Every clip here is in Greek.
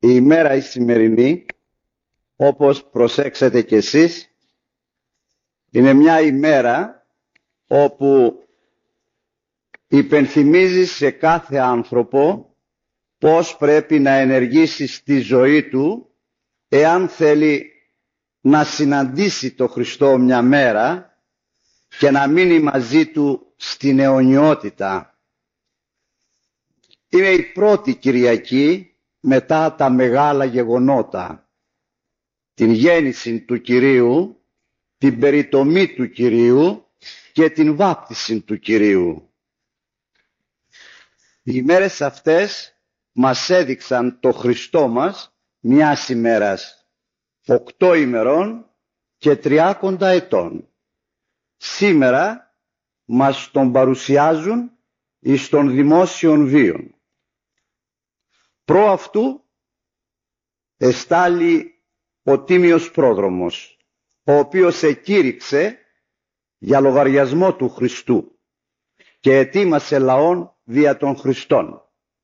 Η ημέρα η σημερινή, όπως προσέξατε κι εσείς, είναι μια ημέρα όπου υπενθυμίζει σε κάθε άνθρωπο πώς πρέπει να ενεργήσει στη ζωή του εάν θέλει να συναντήσει το Χριστό μια μέρα και να μείνει μαζί του στην αιωνιότητα. Είναι η πρώτη Κυριακή μετά τα μεγάλα γεγονότα, την γέννηση του Κυρίου, την περιτομή του Κυρίου και την βάπτιση του Κυρίου. Οι ημέρες αυτές μας έδειξαν το Χριστό μας μιας ημέρας, 8 ημερών και 30 ετών. Σήμερα μας τον παρουσιάζουν εις των δημόσιων βίων. Προ αυτού εστάλει ο Τίμιος Πρόδρομος, ο οποίος εκήρυξε για λογαριασμό του Χριστού και ετοίμασε λαόν δια των Χριστών.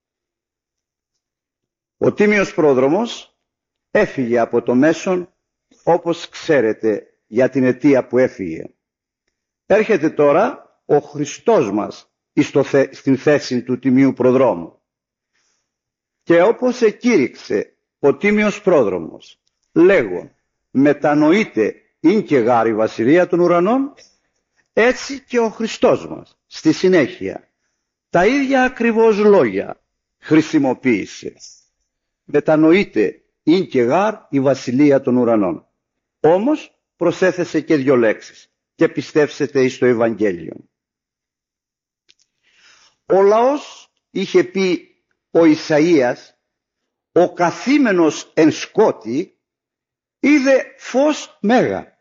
Ο Τίμιος Πρόδρομος έφυγε από το μέσον, όπως ξέρετε για την αιτία που έφυγε. Έρχεται τώρα ο Χριστός μας στην θέση του Τιμίου Προδρόμου. Και όπως εκήρυξε ο Τίμιος Πρόδρομος, λέγω, μετανοείται ειν και γάρ η βασιλεία των ουρανών, έτσι και ο Χριστός μας στη συνέχεια τα ίδια ακριβώς λόγια χρησιμοποίησε. Μετανοείται ειν και γάρ η βασιλεία των ουρανών. Όμως προσέθεσε και 2 λέξεις και πιστεύσετε εις το Ευαγγέλιο. Ο λαός, είχε πει ο Ισαΐας, ο καθήμενος εν σκότη είδε φως μέγα.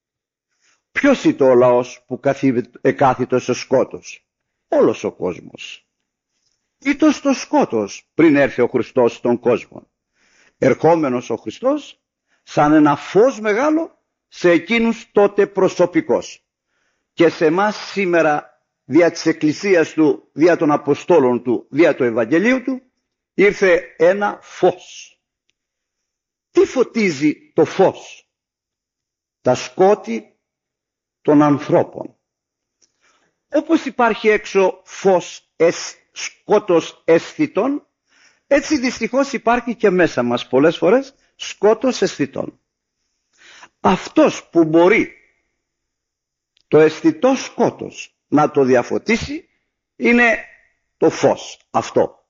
Ποιος ήταν ο λαός που εκάθιτο στο σκότος? Όλος ο κόσμος. Ήταν στο σκότος πριν έρθει ο Χριστός στον κόσμο. Ερχόμενος ο Χριστός σαν ένα φως μεγάλο σε εκείνους τότε προσωπικός. Και σε εμάς σήμερα δια της Εκκλησίας του, δια των Αποστόλων του, δια του Ευαγγελίου του, ήρθε ένα φως. Τι φωτίζει το φως? Τα σκότη των ανθρώπων. Όπως υπάρχει έξω φως σκότος αισθητών, έτσι δυστυχώς υπάρχει και μέσα μας πολλές φορές σκότος αισθητών. Αυτός που μπορεί το αισθητό σκότος να το διαφωτίσει είναι το φως αυτό.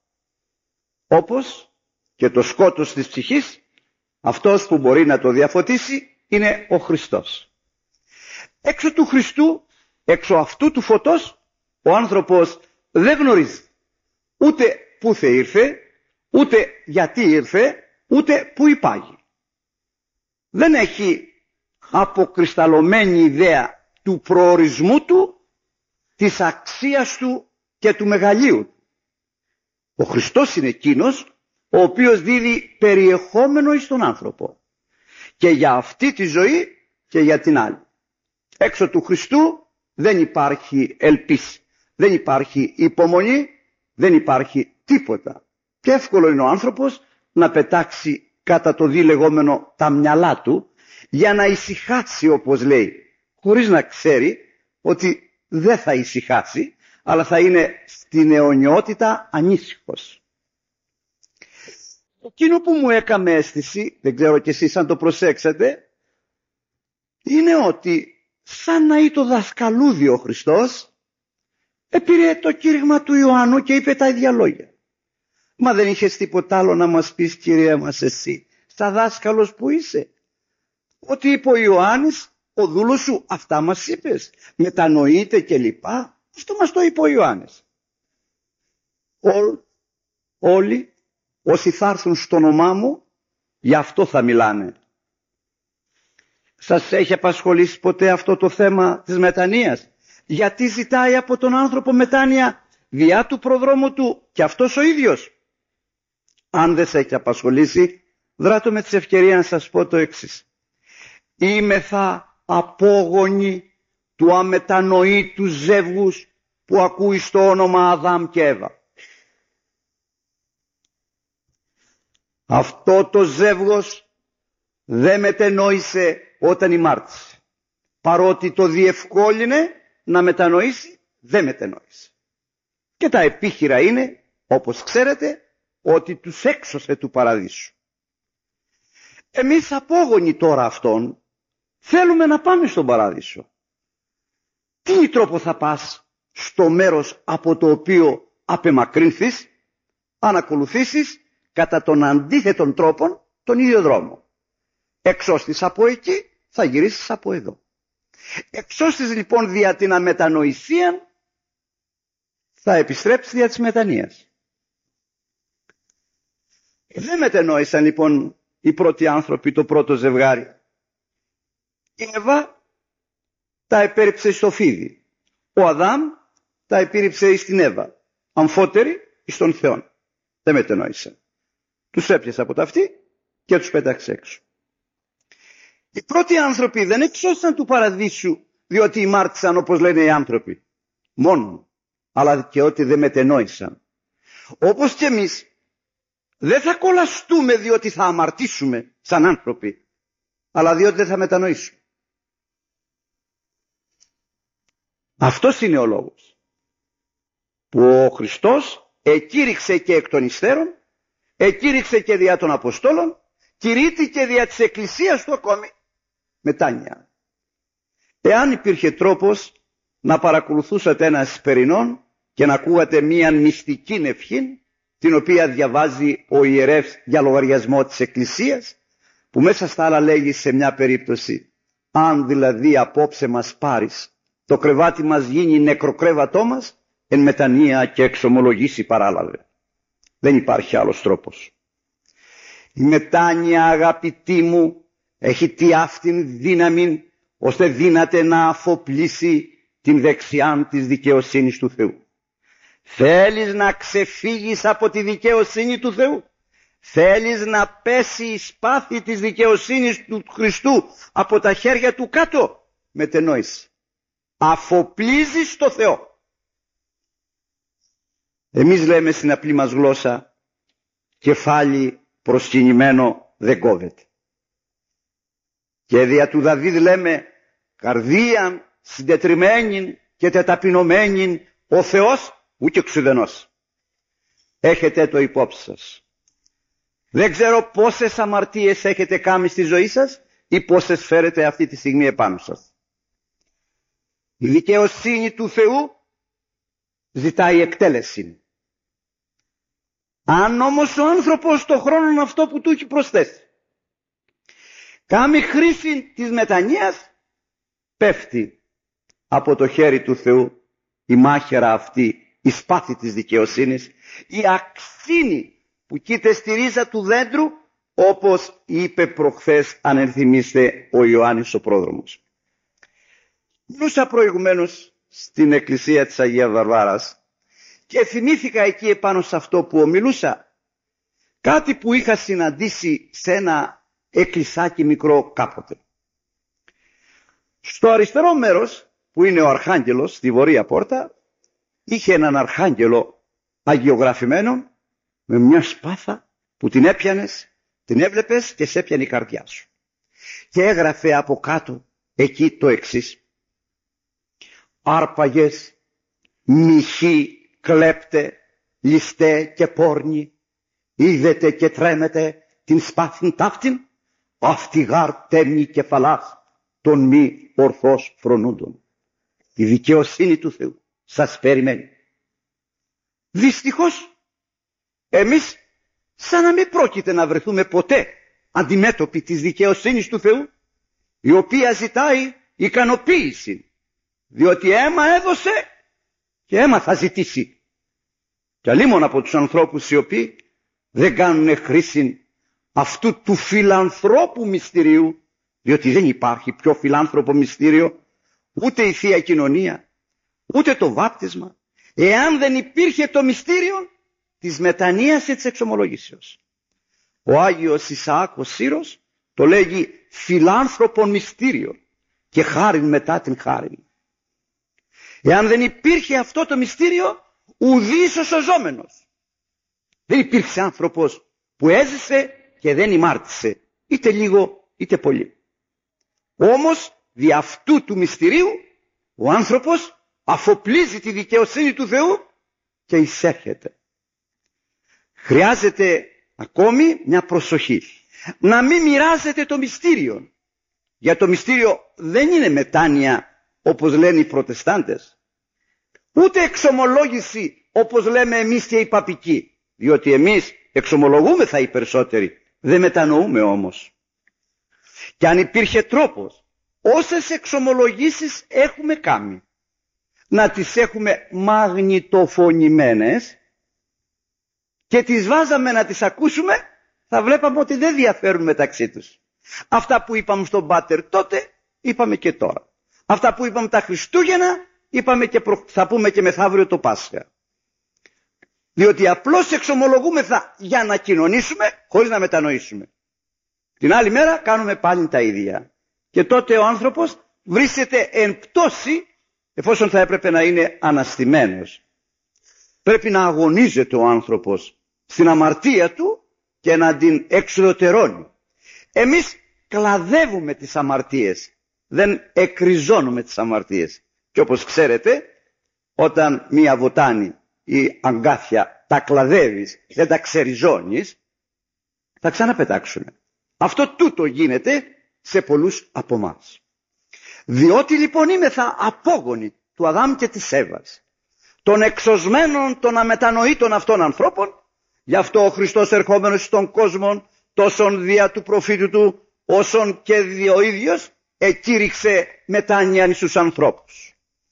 Όπως και το σκότος της ψυχής, αυτός που μπορεί να το διαφωτίσει είναι ο Χριστός. Έξω του Χριστού, έξω αυτού του φωτός, ο άνθρωπος δεν γνωρίζει ούτε πού θα ήρθε, ούτε γιατί ήρθε, ούτε πού υπάγει. Δεν έχει αποκρισταλωμένη ιδέα του προορισμού του, της αξίας του και του μεγαλείου του. Ο Χριστός είναι εκείνος ο οποίος δίδει περιεχόμενο εις τον άνθρωπο και για αυτή τη ζωή και για την άλλη. Έξω του Χριστού δεν υπάρχει ελπίση, δεν υπάρχει υπομονή, δεν υπάρχει τίποτα. Και εύκολο είναι ο άνθρωπος να πετάξει κατά το λεγόμενο τα μυαλά του για να ησυχάσει, όπως λέει, χωρίς να ξέρει ότι δεν θα ησυχάσει, αλλά θα είναι στην αιωνιότητα ανήσυχος. Εκείνο που μου έκαμε αίσθηση, δεν ξέρω κι εσείς αν το προσέξατε, είναι ότι σαν να ήταν το δασκαλούδι ο Χριστός, πήρε το κήρυγμα του Ιωάννου και είπε τα ίδια λόγια. Μα δεν είχες τίποτα άλλο να μας πεις, Κύριε μας, εσύ, σαν δάσκαλος που είσαι? Ότι είπε ο Ιωάννης, ο δούλος σου, αυτά μας είπες, μετανοείται και λοιπά. Αυτό μας το είπε ο Ιωάννης. Όλοι όσοι θα έρθουν στο όνομά μου, γι' αυτό θα μιλάνε. Σας έχει απασχολήσει ποτέ αυτό το θέμα της μετανοίας? Γιατί ζητάει από τον άνθρωπο μετάνοια διά του προδρόμου του και αυτός ο ίδιος? Αν δεν σε έχει απασχολήσει, δράτω με τη ευκαιρία να σας πω το εξής. Είμεθα απόγονοι του αμετανοήτου ζεύγους που ακούει στο όνομα Αδάμ και Εύα. Αυτό το ζεύγος δεν μετενόησε όταν ημάρτησε. Παρότι το διευκόλυνε να μετανοήσει, δεν μετενόησε. Και τα επίχειρα είναι, όπως ξέρετε, ότι τους έξωσε του παραδείσου. Εμείς απόγονοι τώρα αυτών θέλουμε να πάμε στον παράδεισο. Τι τρόπο θα πας στο μέρος από το οποίο απεμακρύνθεις αν ακολουθήσεις κατά τον αντίθετον τρόπον τον ίδιο δρόμο? Εξώστης από εκεί, θα γυρίσεις από εδώ. Εξώστης λοιπόν δια την αμετανοησία, θα επιστρέψεις δια της μετανοίας. Δεν μετενόησαν λοιπόν οι πρώτοι άνθρωποι το πρώτο ζευγάρι. Η Εύα τα επέριψε στο φίδι. Ο Αδάμ τα επίρριψε στην Εύα. Αμφότεροι εις τον Θεόν. Δεν μετενόησαν. Τους έπιασε από τα αυτή και τους πέταξε έξω. Οι πρώτοι άνθρωποι δεν εξώσαν του παραδείσου διότι ημάρτησαν όπως λένε οι άνθρωποι. Μόνο. Αλλά και ότι δεν μετενόησαν. Όπως και εμείς δεν θα κολλαστούμε διότι θα αμαρτήσουμε σαν άνθρωποι, αλλά διότι δεν θα μετανοήσουμε. Αυτός είναι ο λόγος που ο Χριστός εκήρυξε και εκ των υστέρων, εκήρυξε και δια των Αποστόλων, κηρύττηκε δια της Εκκλησίας του ακόμη μετάνοια. Εάν υπήρχε τρόπος να παρακολουθούσατε ένα εσπερινόν και να ακούγατε μία μυστική ευχή, την οποία διαβάζει ο ιερεύς για λογαριασμό της Εκκλησίας, που μέσα στα άλλα λέγει σε μια περίπτωση, αν δηλαδή απόψε μας πάρεις, το κρεβάτι μας γίνει νεκροκρέβατό μας, εν μετανία και εξομολογήσει παράλαβε. Δεν υπάρχει άλλος τρόπος. Η μετάνοια, αγαπητοί μου, έχει τι αυτήν δύναμη, ώστε δύναται να αφοπλίσει την δεξιάν της δικαιοσύνης του Θεού. Θέλεις να ξεφύγεις από τη δικαιοσύνη του Θεού? Θέλεις να πέσει η σπάθη της δικαιοσύνης του Χριστού από τα χέρια του κάτω? Μετενόηση. Αφοπλίζεις το Θεό. Εμείς λέμε στην απλή μας γλώσσα, κεφάλι προσκυνημένο δεν κόβεται. Και δια του Δαβίδ λέμε, καρδίαν συντετριμένη και τεταπεινωμένη ο Θεός ούτε ξουδενός. Έχετε το υπόψη σας. Δεν ξέρω πόσες αμαρτίες έχετε κάνει στη ζωή σας ή πόσες φέρετε αυτή τη στιγμή επάνω σας. Η δικαιοσύνη του Θεού ζητάει εκτέλεση. Αν όμως ο άνθρωπος το χρόνο αυτό που του έχει προσθέσει κάνει χρήση της μετανοίας, πέφτει από το χέρι του Θεού η μάχαιρα αυτή, η σπάθη της δικαιοσύνης, η αξίνη που κοίται στη ρίζα του δέντρου, όπως είπε προχθές, αν ενθυμίστε, ο Ιωάννης ο πρόδρομος. Μιλούσα προηγουμένως στην εκκλησία της Αγίας Βαρβάρας και θυμήθηκα εκεί επάνω σε αυτό που ομιλούσα κάτι που είχα συναντήσει σε ένα εκκλησάκι μικρό κάποτε. Στο αριστερό μέρος που είναι ο Αρχάγγελος, στη βορεία πόρτα, είχε έναν αρχάγγελο αγιογραφημένο με μια σπάθα που την έπιανες, την έβλεπες και σε έπιανε η καρδιά σου. Και έγραφε από κάτω εκεί το εξής: άρπαγες, μοιχοί, κλέπτε, ληστέ και πόρνοι, είδετε και τρέμετε την σπάθην ταύτην, αυτή γάρ τέμνη κεφαλάς των μη ορθώς φρονούντων. Η δικαιοσύνη του Θεού σας περιμένει. Δυστυχώς εμείς σαν να μην πρόκειται να βρεθούμε ποτέ αντιμέτωποι της δικαιοσύνης του Θεού, η οποία ζητάει ικανοποίηση, διότι αίμα έδωσε και αίμα θα ζητήσει. Και αλλήμον από τους ανθρώπους οι οποίοι δεν κάνουν χρήση αυτού του φιλανθρώπου μυστηρίου, διότι δεν υπάρχει πιο φιλάνθρωπο μυστήριο ούτε η Θεία Κοινωνία, ούτε το βάπτισμα, εάν δεν υπήρχε το μυστήριο της μετανοίας και της εξομολογήσεως. Ο Άγιος Ισαάκ ο Σύρος το λέγει φιλάνθρωπον μυστήριο και χάριν μετά την χάριν. Εάν δεν υπήρχε αυτό το μυστήριο, ουδής ο σωζόμενος. Δεν υπήρξε άνθρωπος που έζησε και δεν ημάρτησε, είτε λίγο είτε πολύ. Όμως δι' αυτού του μυστηρίου ο άνθρωπος αφοπλίζει τη δικαιοσύνη του Θεού και εισέρχεται. Χρειάζεται ακόμη μια προσοχή. Να μην μοιράζεται το μυστήριο. Για το μυστήριο δεν είναι μετάνοια όπως λένε οι προτεστάντες. Ούτε εξομολόγηση όπως λέμε εμείς και οι παπικοί. Διότι εμείς εξομολογούμεθα οι περισσότεροι. Δεν μετανοούμε όμως. Και αν υπήρχε τρόπος, όσες εξομολογήσεις έχουμε κάνει, να τις έχουμε μαγνητοφωνημένες και τις βάζαμε να τις ακούσουμε, θα βλέπαμε ότι δεν διαφέρουν μεταξύ τους. Αυτά που είπαμε στον Πάτερ τότε, είπαμε και τώρα. Αυτά που είπαμε τα Χριστούγεννα, είπαμε και θα πούμε και μεθαύριο το Πάσχα. Διότι απλώς εξομολογούμεθα για να κοινωνήσουμε, χωρίς να μετανοήσουμε. Την άλλη μέρα κάνουμε πάλι τα ίδια. Και τότε ο άνθρωπος βρίσκεται εν πτώση, εφόσον θα έπρεπε να είναι αναστημένος. Πρέπει να αγωνίζεται ο άνθρωπος στην αμαρτία του και να την εξουδετερώνει. Εμείς κλαδεύουμε τις αμαρτίες, δεν εκριζώνουμε τις αμαρτίες. Και όπως ξέρετε, όταν μία βοτάνη ή αγκάθια τα κλαδεύεις, δεν τα ξεριζώνεις, θα ξαναπετάξουν. Αυτό τούτο γίνεται σε πολλούς από εμάς. Διότι λοιπόν είμεθα απόγονοι του Αδάμ και της Εύας, των εξωσμένων των αμετανοήτων αυτών ανθρώπων. Γι' αυτό ο Χριστός ερχόμενος στον κόσμο, τόσον δια του προφήτου του, όσον και δι' ο ίδιος, εκήρυξε μετάνοιαν στους ανθρώπους.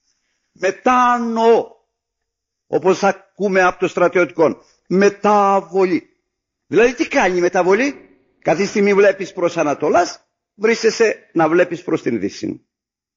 Μετάνοω, όπως ακούμε από το στρατιωτικό, μεταβολή. Δηλαδή τι κάνει η μεταβολή? Κάθε στιγμή βλέπεις προς Ανατολάς, βρίσκεσαι να βλέπεις προς την Δύση.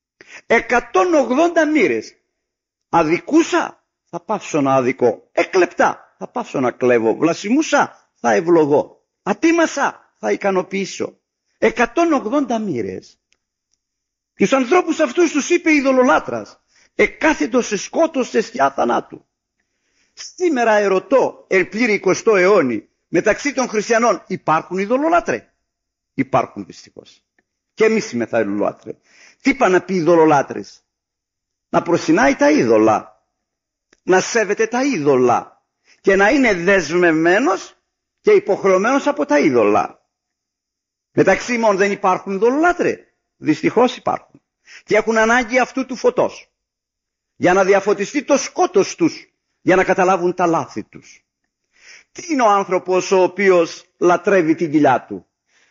180 μοίρες. Αδικούσα, θα πάψω να αδικώ. Εκλεπτά, θα πάψω να κλέβω. Βλασιμούσα, θα ευλογώ. Ατίμασα, θα ικανοποιήσω. 180 μοίρες. Τους ανθρώπους αυτούς τους είπε ειδωλολάτρας, εκάθετος σε σκότος σε σκιά θανάτου. Σήμερα ερωτώ, εν πλήρη 20ο αιώνη, μεταξύ των χριστιανών υπάρχουν ειδωλολάτρε? Υπάρχουν δυστυχώς. Και εμείς είμεθα ειδωλολάτρε. Τι είπα να πει ειδωλολάτρες? Να προσινάει τα είδωλα, να σέβεται τα είδωλα και να είναι δεσμευμένος και υποχρεωμένος από τα είδωλα. Μεταξύ ημών δεν υπάρχουν ειδωλολάτρε? Δυστυχώς υπάρχουν. Και έχουν ανάγκη αυτού του φωτός για να διαφωτιστεί το σκότος τους, για να καταλάβουν τα λάθη τους. Τι είναι ο άνθρωπος ο οποίος λατρεύει την κοιλιά του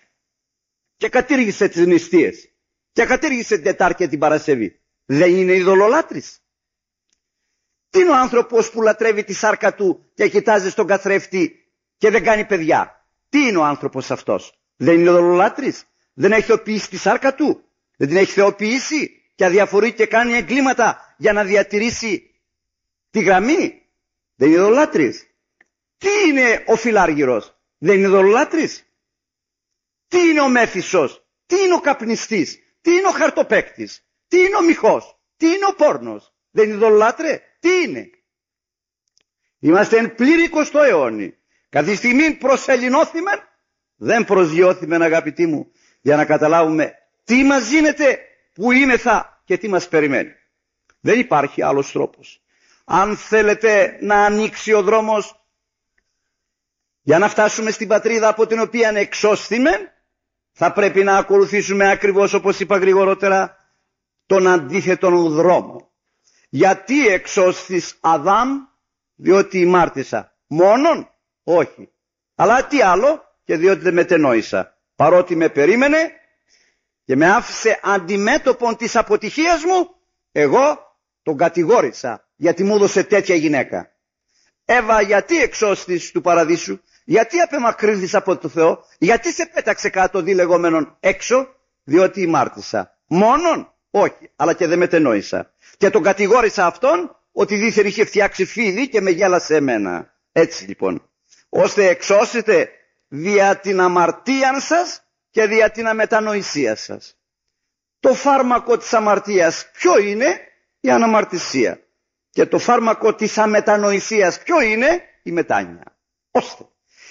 και κατήργησε τις νηστείες και κατήργησε την Τετάρτη και την Παρασκευή? Δεν είναι ειδωλολάτρης? Τι είναι ο άνθρωπος που λατρεύει τη σάρκα του και κοιτάζει στον καθρέφτη και δεν κάνει παιδιά? Τι είναι ο άνθρωπος αυτός? Δεν είναι ειδωλολάτρης? Δεν έχει θεοποιήσει τη σάρκα του? Δεν την έχει θεοποιήσει και αδιαφορεί και κάνει εγκλήματα για να διατηρήσει τη γραμμή? Δεν είναι ειδωλολάτρης? Τι είναι ο Φιλάργυρος? Δεν είναι ειδωλολάτρης? Τι είναι ο Μέφισσος? Τι είναι ο καπνιστής? Τι είναι ο χαρτοπαίκτης? Τι είναι ο μυχός? Τι είναι ο πόρνος? Δεν είναι ειδωλολάτρε? Τι είναι? Είμαστε εν πλήρη 20ο αιώνη. Καθ' στιγμή προσελεινώθημεν, δεν προσγειώθημεν αγαπητοί μου, για να καταλάβουμε τι μας γίνεται, που είμεθα και τι μας περιμένει. Δεν υπάρχει άλλος τρόπος. Αν θέλετε να ανοίξει ο δρόμος για να φτάσουμε στην πατρίδα από την οποία εξώσθημεν, θα πρέπει να ακολουθήσουμε ακριβώς, όπως είπα γρηγορότερα, τον αντίθετον δρόμο. Γιατί εξώσθης Αδάμ? Διότι ημάρτησα. Μόνον? Όχι. Αλλά τι άλλο? Και διότι δεν μετενόησα. Παρότι με περίμενε και με άφησε αντιμέτωπον της αποτυχίας μου, εγώ τον κατηγόρησα γιατί μου έδωσε τέτοια γυναίκα. Εύα, γιατί εξώσθης του παραδείσου? Γιατί απεμακρύνθης από το Θεό? Γιατί σε πέταξε κάτω δι λεγόμενον έξω? Διότι ημάρτησα. Μόνον? Όχι. Αλλά και δεν μετενόησα. Και τον κατηγόρησα αυτόν ότι δίθεν είχε φτιάξει φίδι και με γέλασε εμένα. Έτσι λοιπόν, ώστε εξώσετε δια την αμαρτία σας και δια την αμετανοησία σας. Το φάρμακο της αμαρτίας ποιο είναι? Η αναμαρτησία. Και το φάρμακο της αμετανοησίας ποιο είναι? Η μετάνοια. Ώστε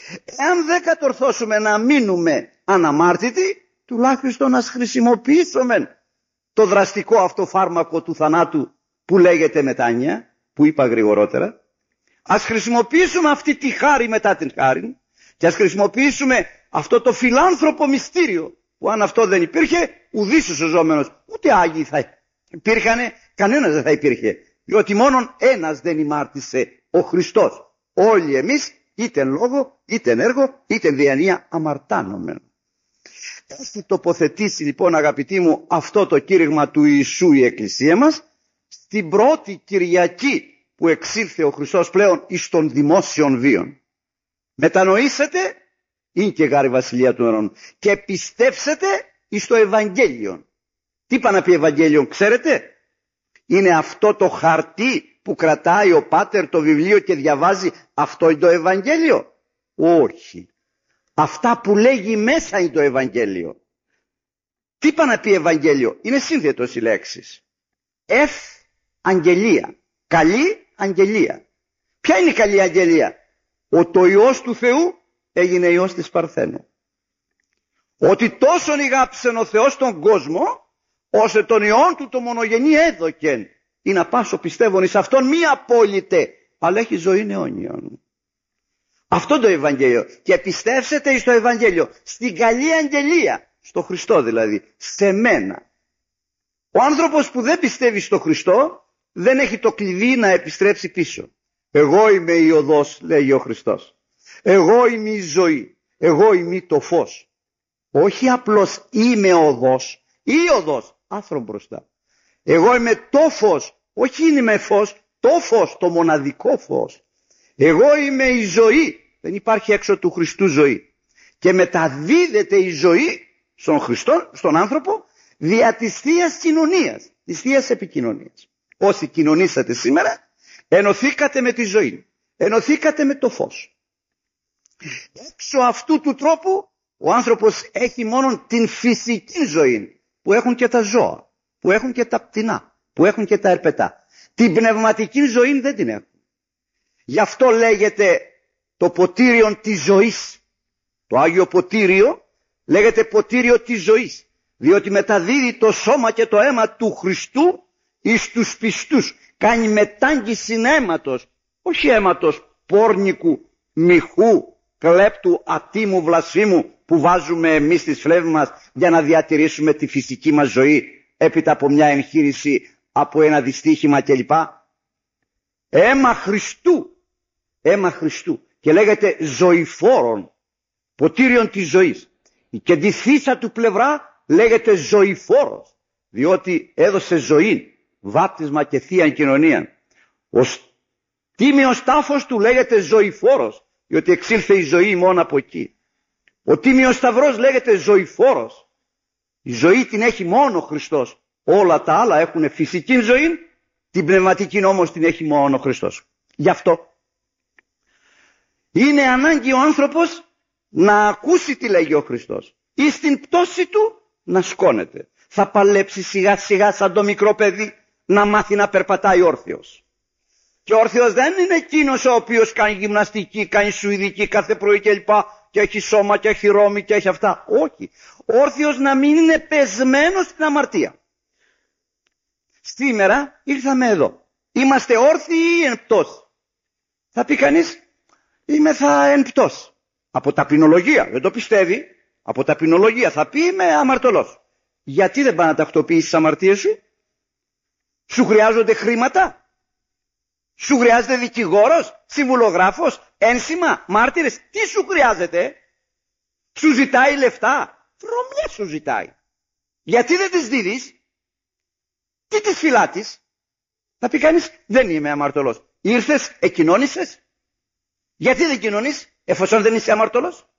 Εάν δεν κατορθώσουμε να μείνουμε αναμάρτητοι, τουλάχιστον ας χρησιμοποιήσουμε το δραστικό αυτό φάρμακο του θανάτου που λέγεται μετάνοια, που είπα γρηγορότερα. Ας χρησιμοποιήσουμε αυτή τη χάρη μετά την χάρη και ας χρησιμοποιήσουμε αυτό το φιλάνθρωπο μυστήριο, που αν αυτό δεν υπήρχε, ουδής ο σωζόμενος, ούτε Άγιοι θα υπήρχανε, κανένας δεν θα υπήρχε. Διότι μόνον ένας δεν ημάρτησε, ο Χριστός. Όλοι εμείς, είτε εν λόγω, είτε εν έργο, είτε εν διανία, αμαρτάνομεν. Έχει τοποθετήσει λοιπόν, αγαπητοί μου, αυτό το κήρυγμα του Ιησού η Εκκλησία μας στην πρώτη Κυριακή που εξήλθε ο Χριστός πλέον εις των δημόσιων βίων. Μετανοήσετε, είναι και γάρη βασιλεία του ουρανών, και πιστέψετε εις το Ευαγγέλιο. Τι πάει να πει Ευαγγέλιο, ξέρετε? Είναι αυτό το χαρτί που κρατάει ο Πάτερ το βιβλίο και διαβάζει, αυτό είναι το Ευαγγέλιο? Όχι. Αυτά που λέγει μέσα είναι το Ευαγγέλιο. Τι πάει να πει Ευαγγέλιο? Είναι σύνθετος οι λέξεις. Αγγελία. Καλή αγγελία. Ποια είναι η καλή αγγελία? Ότι ο Υιός του Θεού έγινε Υιός της Παρθένου. Ότι τόσον ηγάψεν ο Θεός τον κόσμο, ώστε τον Υιόν του το μονογενή έδωκεν, ή να πάσω πιστεύων εις αυτόν μη απόλυτε, αλλά έχει ζωή αιώνιον. Αυτό το Ευαγγέλιο. Και πιστεύσετε εις το Ευαγγέλιο, στην καλή αγγελία, στο Χριστό δηλαδή, σε μένα. Ο άνθρωπος που δεν πιστεύει στο Χριστό δεν έχει το κλειδί να επιστρέψει πίσω. Εγώ είμαι η οδός, λέγει ο Χριστός. Εγώ είμαι η ζωή. Εγώ είμαι το φως. Όχι απλώς είμαι οδός. Η οδός, άθρο μπροστά. Εγώ είμαι το φως. Όχι είμαι φως, το φως, το μοναδικό φως. Εγώ είμαι η ζωή. Δεν υπάρχει έξω του Χριστού ζωή. Και μεταδίδεται η ζωή στον Χριστό, στον άνθρωπο, δια της Θείας κοινωνίας, της Θείας επικοινωνίας. Όσοι κοινωνήσατε σήμερα, ενωθήκατε με τη ζωή, ενωθήκατε με το φως. Έξω αυτού του τρόπου ο άνθρωπος έχει μόνο την φυσική ζωή, που έχουν και τα ζώα, που έχουν και τα πτηνά, που έχουν και τα ερπετά. Την πνευματική ζωή δεν την έχουν. Γι' αυτό λέγεται το ποτήριον της ζωής. Το Άγιο Ποτήριο λέγεται ποτήριο της ζωής, διότι μεταδίδει το σώμα και το αίμα του Χριστού εις τους πιστούς. Κάνει μετάγγιση αίματος, όχι αίματος πόρνικου, μοιχού, κλέπτου, ατίμου, βλασφήμου που βάζουμε εμείς στις φλέβες μας για να διατηρήσουμε τη φυσική μας ζωή έπειτα από μια εγχείρηση, από ένα δυστύχημα κλπ. Αίμα Χριστού, αίμα Χριστού, και λέγεται ζωηφόρον, ποτήριον της ζωής. Και τη θύσα του πλευρά λέγεται ζωηφόρος, διότι έδωσε ζωή, βάπτισμα και θεία κοινωνία. Ο τίμιος τάφος του λέγεται ζωηφόρος, διότι εξήλθε η ζωή μόνο από εκεί. Ο τίμιος σταυρός λέγεται ζωηφόρος. Η ζωή την έχει μόνο ο Χριστός. Όλα τα άλλα έχουν φυσική ζωή, την πνευματική όμως την έχει μόνο ο Χριστός. Γι' αυτό είναι ανάγκη ο άνθρωπος να ακούσει τι λέγει ο Χριστός ή στην πτώση του να σκόνεται. Θα παλέψει σιγά σιγά σαν το μικρό παιδί να μάθει να περπατάει όρθιος. Και όρθιος δεν είναι εκείνος ο οποίος κάνει γυμναστική, κάνει σουηδική κάθε πρωί κλπ. Και έχει σώμα και έχει ρόμη και έχει αυτά. Όχι. Όρθιος να μην είναι πεσμένος στην αμαρτία. Σήμερα ήρθαμε εδώ. Είμαστε όρθιοι ή εν πτώση? Θα πει κανείς, είμαι θα εν πτώση. Από ταπεινολογία, δεν το πιστεύει. Από ταπεινολογία θα πει, είμαι αμαρτωλός. Γιατί δεν πάει να τακτοποιήσεις τις αμαρτίες σου? Σου χρειάζονται χρήματα? Σου χρειάζεται δικηγόρος, συμβουλογράφος, ένσημα, μάρτυρες? Τι σου χρειάζεται? Σου ζητάει λεφτά? Βρωμιά σου ζητάει. Γιατί δεν τις δίδεις? Τι τις φυλάτεις? Θα πει κανείς, δεν είμαι αμαρτωλός. Ήρθες, εκοινώνησες? Γιατί δεν κοινωνείς εφόσον δεν είσαι αμαρτωλός?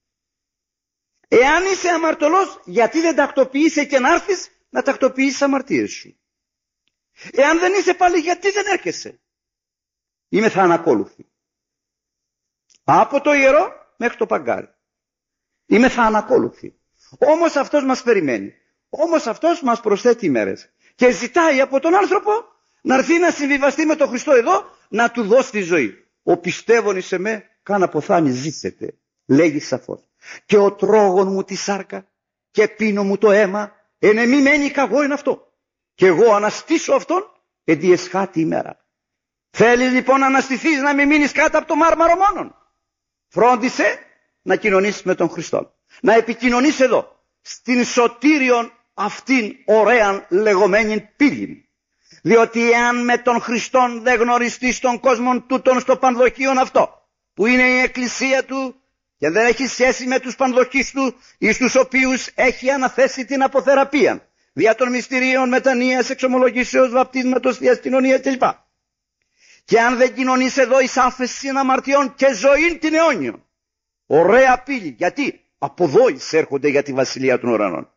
Εάν είσαι αμαρτωλός, γιατί δεν τακτοποιείσαι και να έρθεις να τακτοποιήσεις αμαρτίες σου? Εάν δεν είσαι πάλι, γιατί δεν έρχεσαι? Είμαι θα ανακόλουθη. Από το ιερό μέχρι το παγκάρι. Είμαι θα ανακόλουθη. Όμως αυτός μας περιμένει. Όμως αυτός μας προσθέτει ημέρες. Και ζητάει από τον άνθρωπο να έρθει να συμβιβαστεί με τον Χριστό εδώ, να του δώσει τη ζωή. Ο πιστεύων εις εμέ καν αποθάνει ζήσετε, λέγει σαφώς. Και ο τρόγων μου τη σάρκα και πίνω μου το αίμα, μη μένει καγώ είναι αυτό. Και εγώ αναστήσω αυτόν, διεσχάτη ημέρα. Θέλεις λοιπόν να αναστηθείς, να μην μείνεις κάτω από το μάρμαρο μόνον. Φρόντισε να κοινωνήσεις με τον Χριστό. Να επικοινωνείς εδώ, στην σωτήριον αυτήν ωραίαν λεγόμενη πύλη. Διότι εάν με τον Χριστόν δεν γνωριστείς τον κόσμο τούτον στο πανδοχείον αυτό, που είναι η εκκλησία του και δεν έχει σχέση με τους πανδοχείς του, εις τους οποίους έχει αναθέσει την αποθεραπεία, δια των μυστηρίων μετανοίας, εξομολογήσεως, βαπτίσματος, Θείας κοινωνίας κλπ. Και αν δεν κοινωνείς εδώ εις άφεση αμαρτιών και ζωήν την αιώνιον, ωραία πύλη. Γιατί? Από εδώ εισέρχονται για τη βασιλεία των ουρανών.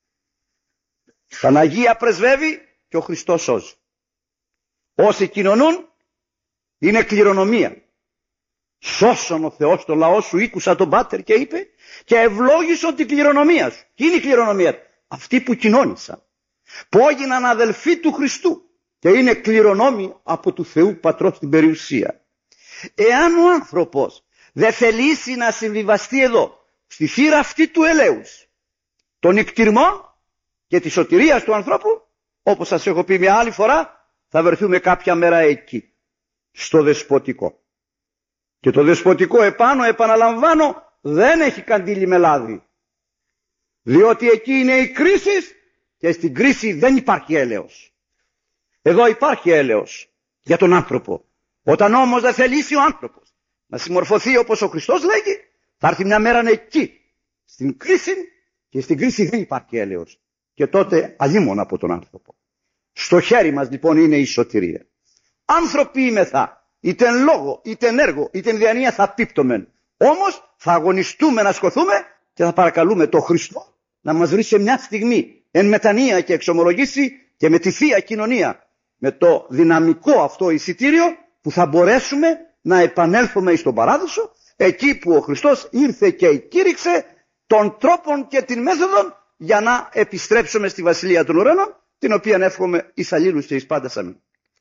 Παναγία πρεσβεύει και ο Χριστός σώζει. Όσοι κοινωνούν είναι κληρονομία. Σώσον ο Θεός το λαό σου, ήκουσα τον Πάτερ και είπε, και ευλόγησον την κληρονομία σου. Τι είναι η κληρονομία του? Αυτοί που κοινώνησαν, που έγιναν αδελφοί του Χριστού και είναι κληρονόμοι από του Θεού Πατρός στην περιουσία. Εάν ο άνθρωπος δεν θελήσει να συμβιβαστεί εδώ, στη θύρα αυτή του ελέους, των νικτυρμών και της σωτηρίας του ανθρώπου, όπως σας έχω πει μια άλλη φορά, θα βρεθούμε κάποια μέρα εκεί, στο δεσποτικό. Και το δεσποτικό επάνω, επαναλαμβάνω, δεν έχει καντήλι με λάδι. Διότι εκεί είναι η κρίση και στην κρίση δεν υπάρχει έλεος. Εδώ υπάρχει έλεος για τον άνθρωπο. Όταν όμως δεν θελήσει ο άνθρωπος να συμμορφωθεί όπως ο Χριστός λέγει, θα έρθει μια μέρα εκεί, στην κρίση, και στην κρίση δεν υπάρχει έλεος. Και τότε αλίμονα από τον άνθρωπο. Στο χέρι μας λοιπόν είναι η σωτηρία. Άνθρωποι είμεθα, είτε εν λόγω, είτε εν έργο, είτε εν διανία θα πίπτομεν. Όμως θα αγωνιστούμε να σκοθούμε και θα παρακαλούμε τον Χριστό να μας βρει σε μια στιγμή εν μετανία και εξομολογήσει και με τη Θεία Κοινωνία, με το δυναμικό αυτό εισιτήριο που θα μπορέσουμε να επανέλθουμε στον παράδεισο, εκεί που ο Χριστός ήρθε και κήρυξε τον τρόπον και την μέθοδον για να επιστρέψουμε στη Βασιλεία των Ουρανών, την οποία εύχομαι εις αλλήλους και εις πάντας αμήν.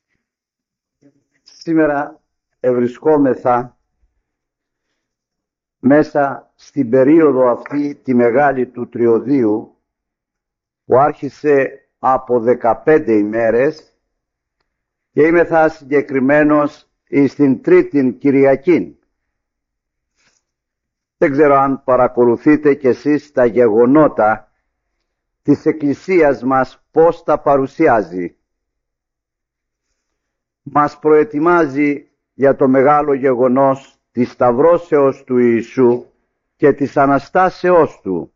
Σήμερα ευρισκόμεθα μέσα στην περίοδο αυτή τη μεγάλη του Τριωδίου, που άρχισε από 15 ημέρες και είμεθα συγκεκριμένος στην Τρίτην Κυριακήν. Δεν ξέρω αν παρακολουθείτε κι εσείς τα γεγονότα της Εκκλησίας μας, πώς τα παρουσιάζει. Μας προετοιμάζει για το μεγάλο γεγονός της σταυρώσεως του Ιησού και της Αναστάσεώς Του.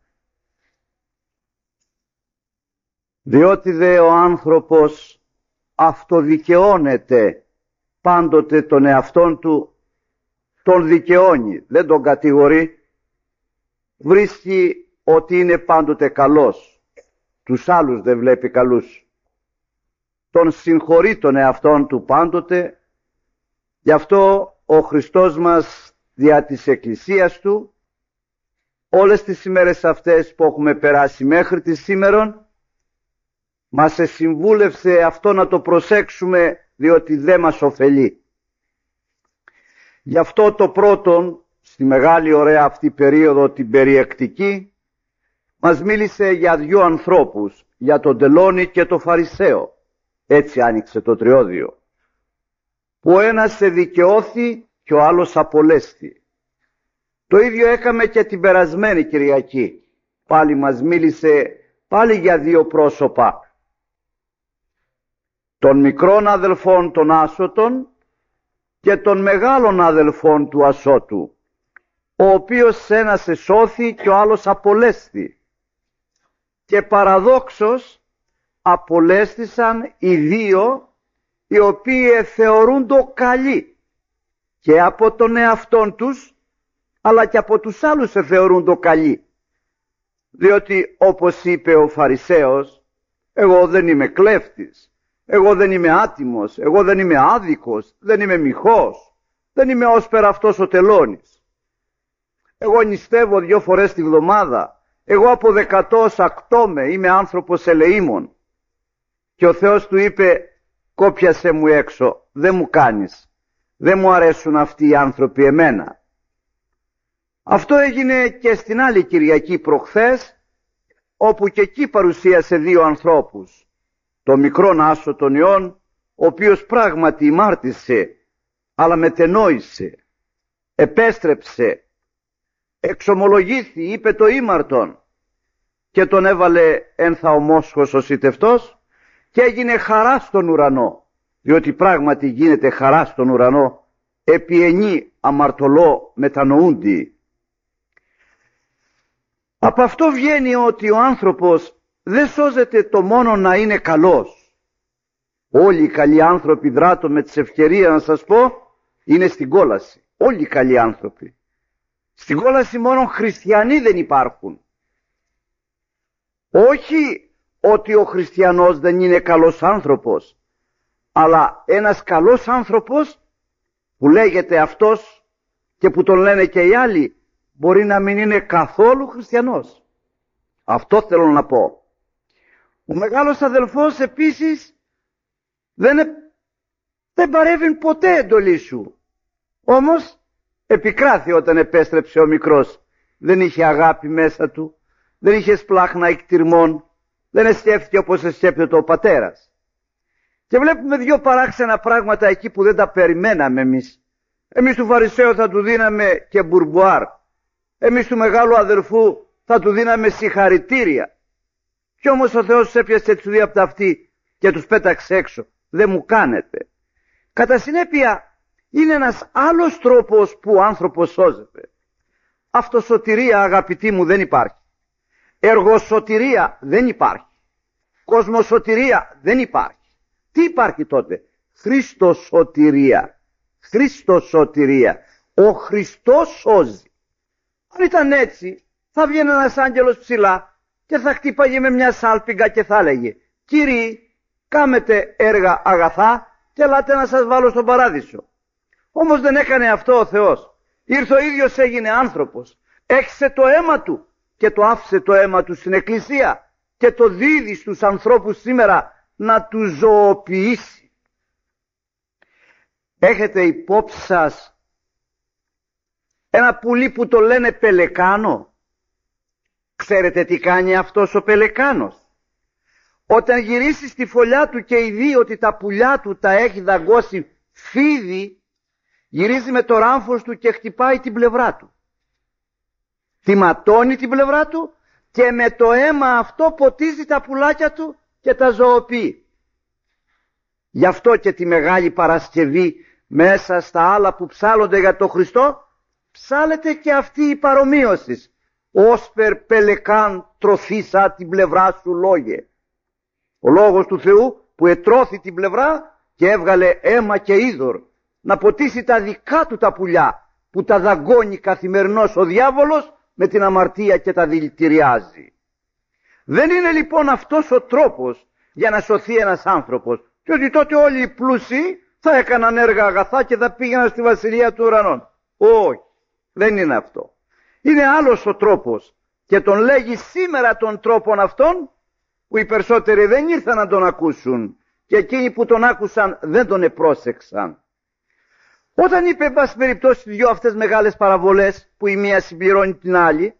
Διότι δε ο άνθρωπος αυτοδικαιώνεται πάντοτε τον εαυτόν του, τον δικαιώνει, δεν τον κατηγορεί, βρίσκει ότι είναι πάντοτε καλός, τους άλλους δεν βλέπει καλούς, τον συγχωρεί τον εαυτόν του πάντοτε. Γι' αυτό ο Χριστός μας δια της Εκκλησίας Του όλες τις ημέρες αυτές που έχουμε περάσει μέχρι τη σήμερον μας συμβούλευσε αυτό να το προσέξουμε, διότι δεν μας ωφελεί. Γι' αυτό το πρώτον, στη μεγάλη ωραία αυτή περίοδο την περιεκτική, μας μίλησε για δύο ανθρώπους, για τον τελώνη και τον Φαρισαίο. Έτσι άνοιξε το τριώδιο. Που ο ένας δικαιώθη και ο άλλος απολέστη. Το ίδιο έκαμε και την περασμένη Κυριακή. Πάλι μας μίλησε πάλι για δύο πρόσωπα. Των μικρών αδελφών των άσωτων και των μεγάλων αδελφών του ασώτου, ο οποίος ένας εσώθη και ο άλλος απολέστη. Και παραδόξως απολέστησαν οι δύο οι οποίοι θεωρούντο καλοί και από τον εαυτόν τους, αλλά και από τους άλλους θεωρούντο καλοί. Διότι όπως είπε ο Φαρισαίος, εγώ δεν είμαι κλέφτης, εγώ δεν είμαι άτιμος, εγώ δεν είμαι άδικος, δεν είμαι μοιχός, δεν είμαι όσπερα αυτός ο τελώνης. Εγώ νηστεύω 2 φορές τη βδομάδα, εγώ από 100 ακτώμαι, είμαι άνθρωπος ελεήμων. Και ο Θεός του είπε, κόπιασε μου έξω, δεν μου κάνεις, δεν μου αρέσουν αυτοί οι άνθρωποι εμένα. Αυτό έγινε και στην άλλη Κυριακή προχθές, όπου και εκεί παρουσίασε δύο ανθρώπους. Το μικρόν Άσο των Ιών, ο οποίος πράγματι μάρτυσε, αλλά μετενόησε, επέστρεψε, εξομολογήθη, είπε το ήμαρτον και τον έβαλε εν θαομόσχος ο σιτευτός και έγινε χαρά στον ουρανό, διότι πράγματι γίνεται χαρά στον ουρανό επί ενή αμαρτωλό μετανοούντι. Από αυτό βγαίνει ότι ο άνθρωπος δεν σώζεται το μόνο να είναι καλός. Όλοι οι καλοί άνθρωποι, δράτω με τις ευκαιρίες να σας πω, είναι στην κόλαση. Όλοι οι καλοί άνθρωποι. Στην κόλαση μόνο χριστιανοί δεν υπάρχουν. Όχι ότι ο χριστιανός δεν είναι καλός άνθρωπος, αλλά ένας καλός άνθρωπος που λέγεται αυτός και που τον λένε και οι άλλοι, μπορεί να μην είναι καθόλου χριστιανός. Αυτό θέλω να πω. Ο μεγάλος αδελφός επίσης δεν παρεύει ποτέ εντολή σου. Όμως επικράθη όταν επέστρεψε ο μικρός. Δεν είχε αγάπη μέσα του, δεν είχε σπλάχνα εκτιρμών, δεν εσκέφθηκε όπως εσκέπτεται ο πατέρας. Και βλέπουμε δύο παράξενα πράγματα εκεί που δεν τα περιμέναμε εμείς. Εμείς του Φαρισαίου θα του δίναμε και μπουρμπουάρ. Εμείς του μεγάλου αδελφού θα του δίναμε συγχαρητήρια. Κι όμως ο Θεός έπιασε τους δύο από τα αυτή και τους πέταξε έξω. Δεν μου κάνετε. Κατά συνέπεια είναι ένας άλλος τρόπος που ο άνθρωπος σώζεται. Αυτοσωτηρία, αγαπητοί μου, δεν υπάρχει. Εργοσωτηρία δεν υπάρχει. Κοσμοσωτηρία δεν υπάρχει. Τι υπάρχει τότε? Χριστοσωτηρία. Χριστοσωτηρία. Ο Χριστός σώζει. Αν ήταν έτσι, θα βγαίνει ένας άγγελος ψηλά και θα χτύπαγε με μια σάλπιγγα και θα έλεγε: Κύριοι, κάμετε έργα αγαθά και ελάτε να σας βάλω στον παράδεισο. Όμως δεν έκανε αυτό ο Θεός. Ήρθε ο ίδιος, έγινε άνθρωπος. Έχισε το αίμα του και το άφησε το αίμα του στην Εκκλησία και το δίδει στους ανθρώπους σήμερα να του ζωοποιήσει. Έχετε υπόψη σας ένα πουλί που το λένε πελεκάνο? Ξέρετε τι κάνει αυτός ο πελεκάνος? Όταν γυρίσει στη φωλιά του και δει ότι τα πουλιά του τα έχει δαγκώσει φίδι, γυρίζει με το ράμφος του και χτυπάει την πλευρά του. Τη ματώνει την πλευρά του και με το αίμα αυτό ποτίζει τα πουλάκια του και τα ζωοποιεί. Γι' αυτό και τη Μεγάλη Παρασκευή, μέσα στα άλλα που ψάλλονται για τον Χριστό, ψάλλεται και αυτή η παρομοίωση. Όσπερ πελεκάν τρωθήσα την πλευρά σου λόγε. Ο λόγος του Θεού που ετρώθη την πλευρά και έβγαλε αίμα και είδωρ να ποτίσει τα δικά του τα πουλιά που τα δαγκώνει καθημερινώς ο διάβολος με την αμαρτία και τα δηλητηριάζει. Δεν είναι λοιπόν αυτός ο τρόπος για να σωθεί ένας άνθρωπος, και ότι τότε όλοι οι πλούσιοι θα έκαναν έργα αγαθά και θα πήγαιναν στη βασιλεία του ουρανών. Όχι, δεν είναι αυτό. Είναι άλλος ο τρόπος και τον λέγει σήμερα τον τρόπον αυτόν που οι περισσότεροι δεν ήρθαν να τον ακούσουν και εκείνοι που τον άκουσαν δεν τον επρόσεξαν. Όταν είπε εν πάση περιπτώσει δυο αυτές μεγάλες παραβολές που η μία συμπληρώνει την άλλη,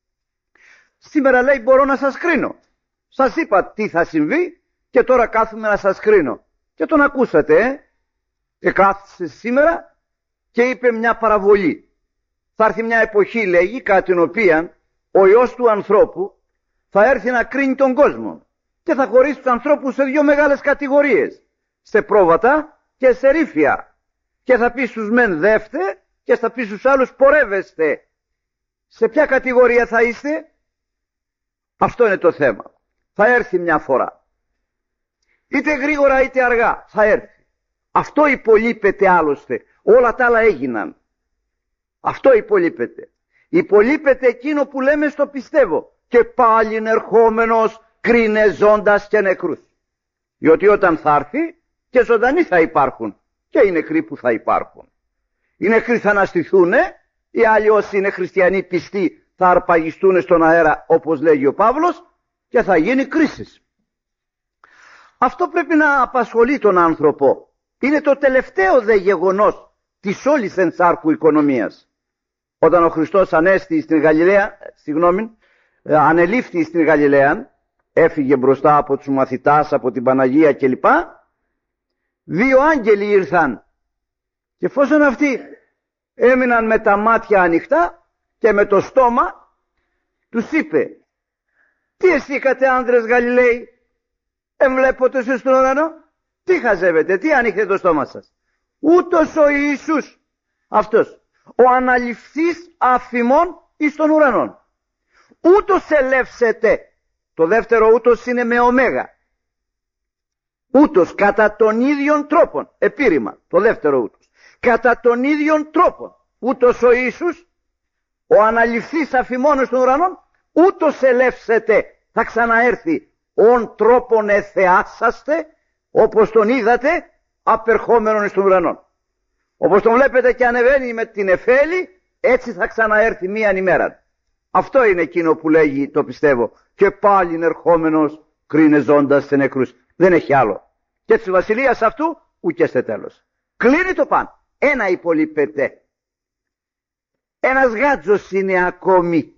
σήμερα λέει μπορώ να σας κρίνω. Σας είπα τι θα συμβεί και τώρα κάθομαι να σας κρίνω. Και τον ακούσατε, κάθισε σήμερα και είπε μια παραβολή. Θα έρθει μια εποχή, λέγει, κατά την οποία ο Υιός του ανθρώπου θα έρθει να κρίνει τον κόσμο και θα χωρίσει τους ανθρώπους σε δύο μεγάλες κατηγορίες, σε πρόβατα και σε ρήφια. Και θα πει στους μεν δεύτε και θα πει στους άλλους πορεύεστε. Σε ποια κατηγορία θα είστε? Αυτό είναι το θέμα. Θα έρθει μια φορά. Είτε γρήγορα είτε αργά θα έρθει. Αυτό υπολείπεται άλλωστε. Όλα τα άλλα έγιναν. Αυτό υπολείπεται. Υπολείπεται εκείνο που λέμε στο πιστεύω. Και πάλι ερχόμενος κρίνε ζώντας και νεκρούς. Διότι όταν θα έρθει και ζωντανοί θα υπάρχουν. Και οι νεκροί που θα υπάρχουν. Οι νεκροί θα αναστηθούν, οι άλλοι όσοι είναι χριστιανοί πιστοί θα αρπαγιστούν στον αέρα όπως λέγει ο Παύλος και θα γίνει κρίση. Αυτό πρέπει να απασχολεί τον άνθρωπο. Είναι το τελευταίο δε γεγονός της όλης ενσάρχου οικονομίας. όταν ο Χριστός ανέστη στην Γαλιλαία, ανελήφθη στην Γαλιλαία, έφυγε μπροστά από τους μαθητάς, από την Παναγία κλπ. Δύο άγγελοι ήρθαν και εφόσον αυτοί έμειναν με τα μάτια ανοιχτά και με το στόμα, τους είπε: τι εσήκατε άνδρες Γαλιλαίοι, εμβλέπετε εσείς στον ουρανό? Τι χαζεύετε, τι άνοιξε το στόμα σας? Ούτως ο Ιησούς αυτός, ο αναληφθής αφημών εις των ουρανών, ούτως ελεύσετε. Το δεύτερο ούτως είναι με ωμέγα. Ούτως κατά των ίδιων τρόπων, επίρρημα, το δεύτερο ούτως. Κατά των ίδιων τρόπων, ούτως ο Ιησούς, ο αναληφθής αφημών εις των ουρανών, ούτως ελεύσετε. Θα ξαναέρθει. Ον τρόπον εθεάσαστε, όπως τον είδατε, απερχόμενον εις των ουρανών. Όπως τον βλέπετε και ανεβαίνει με την εφέλη, έτσι θα ξαναέρθει μίαν ημέρα. Αυτό είναι εκείνο που λέγει, το πιστεύω, και πάλι ερχόμενος κρίνε ζώντας σε νεκρούς. Δεν έχει άλλο. Και της βασιλείας αυτού ουκέστε τέλος. Κλείνει το παν. Ένα υπολείπεται. Ένας γάτζος είναι ακόμη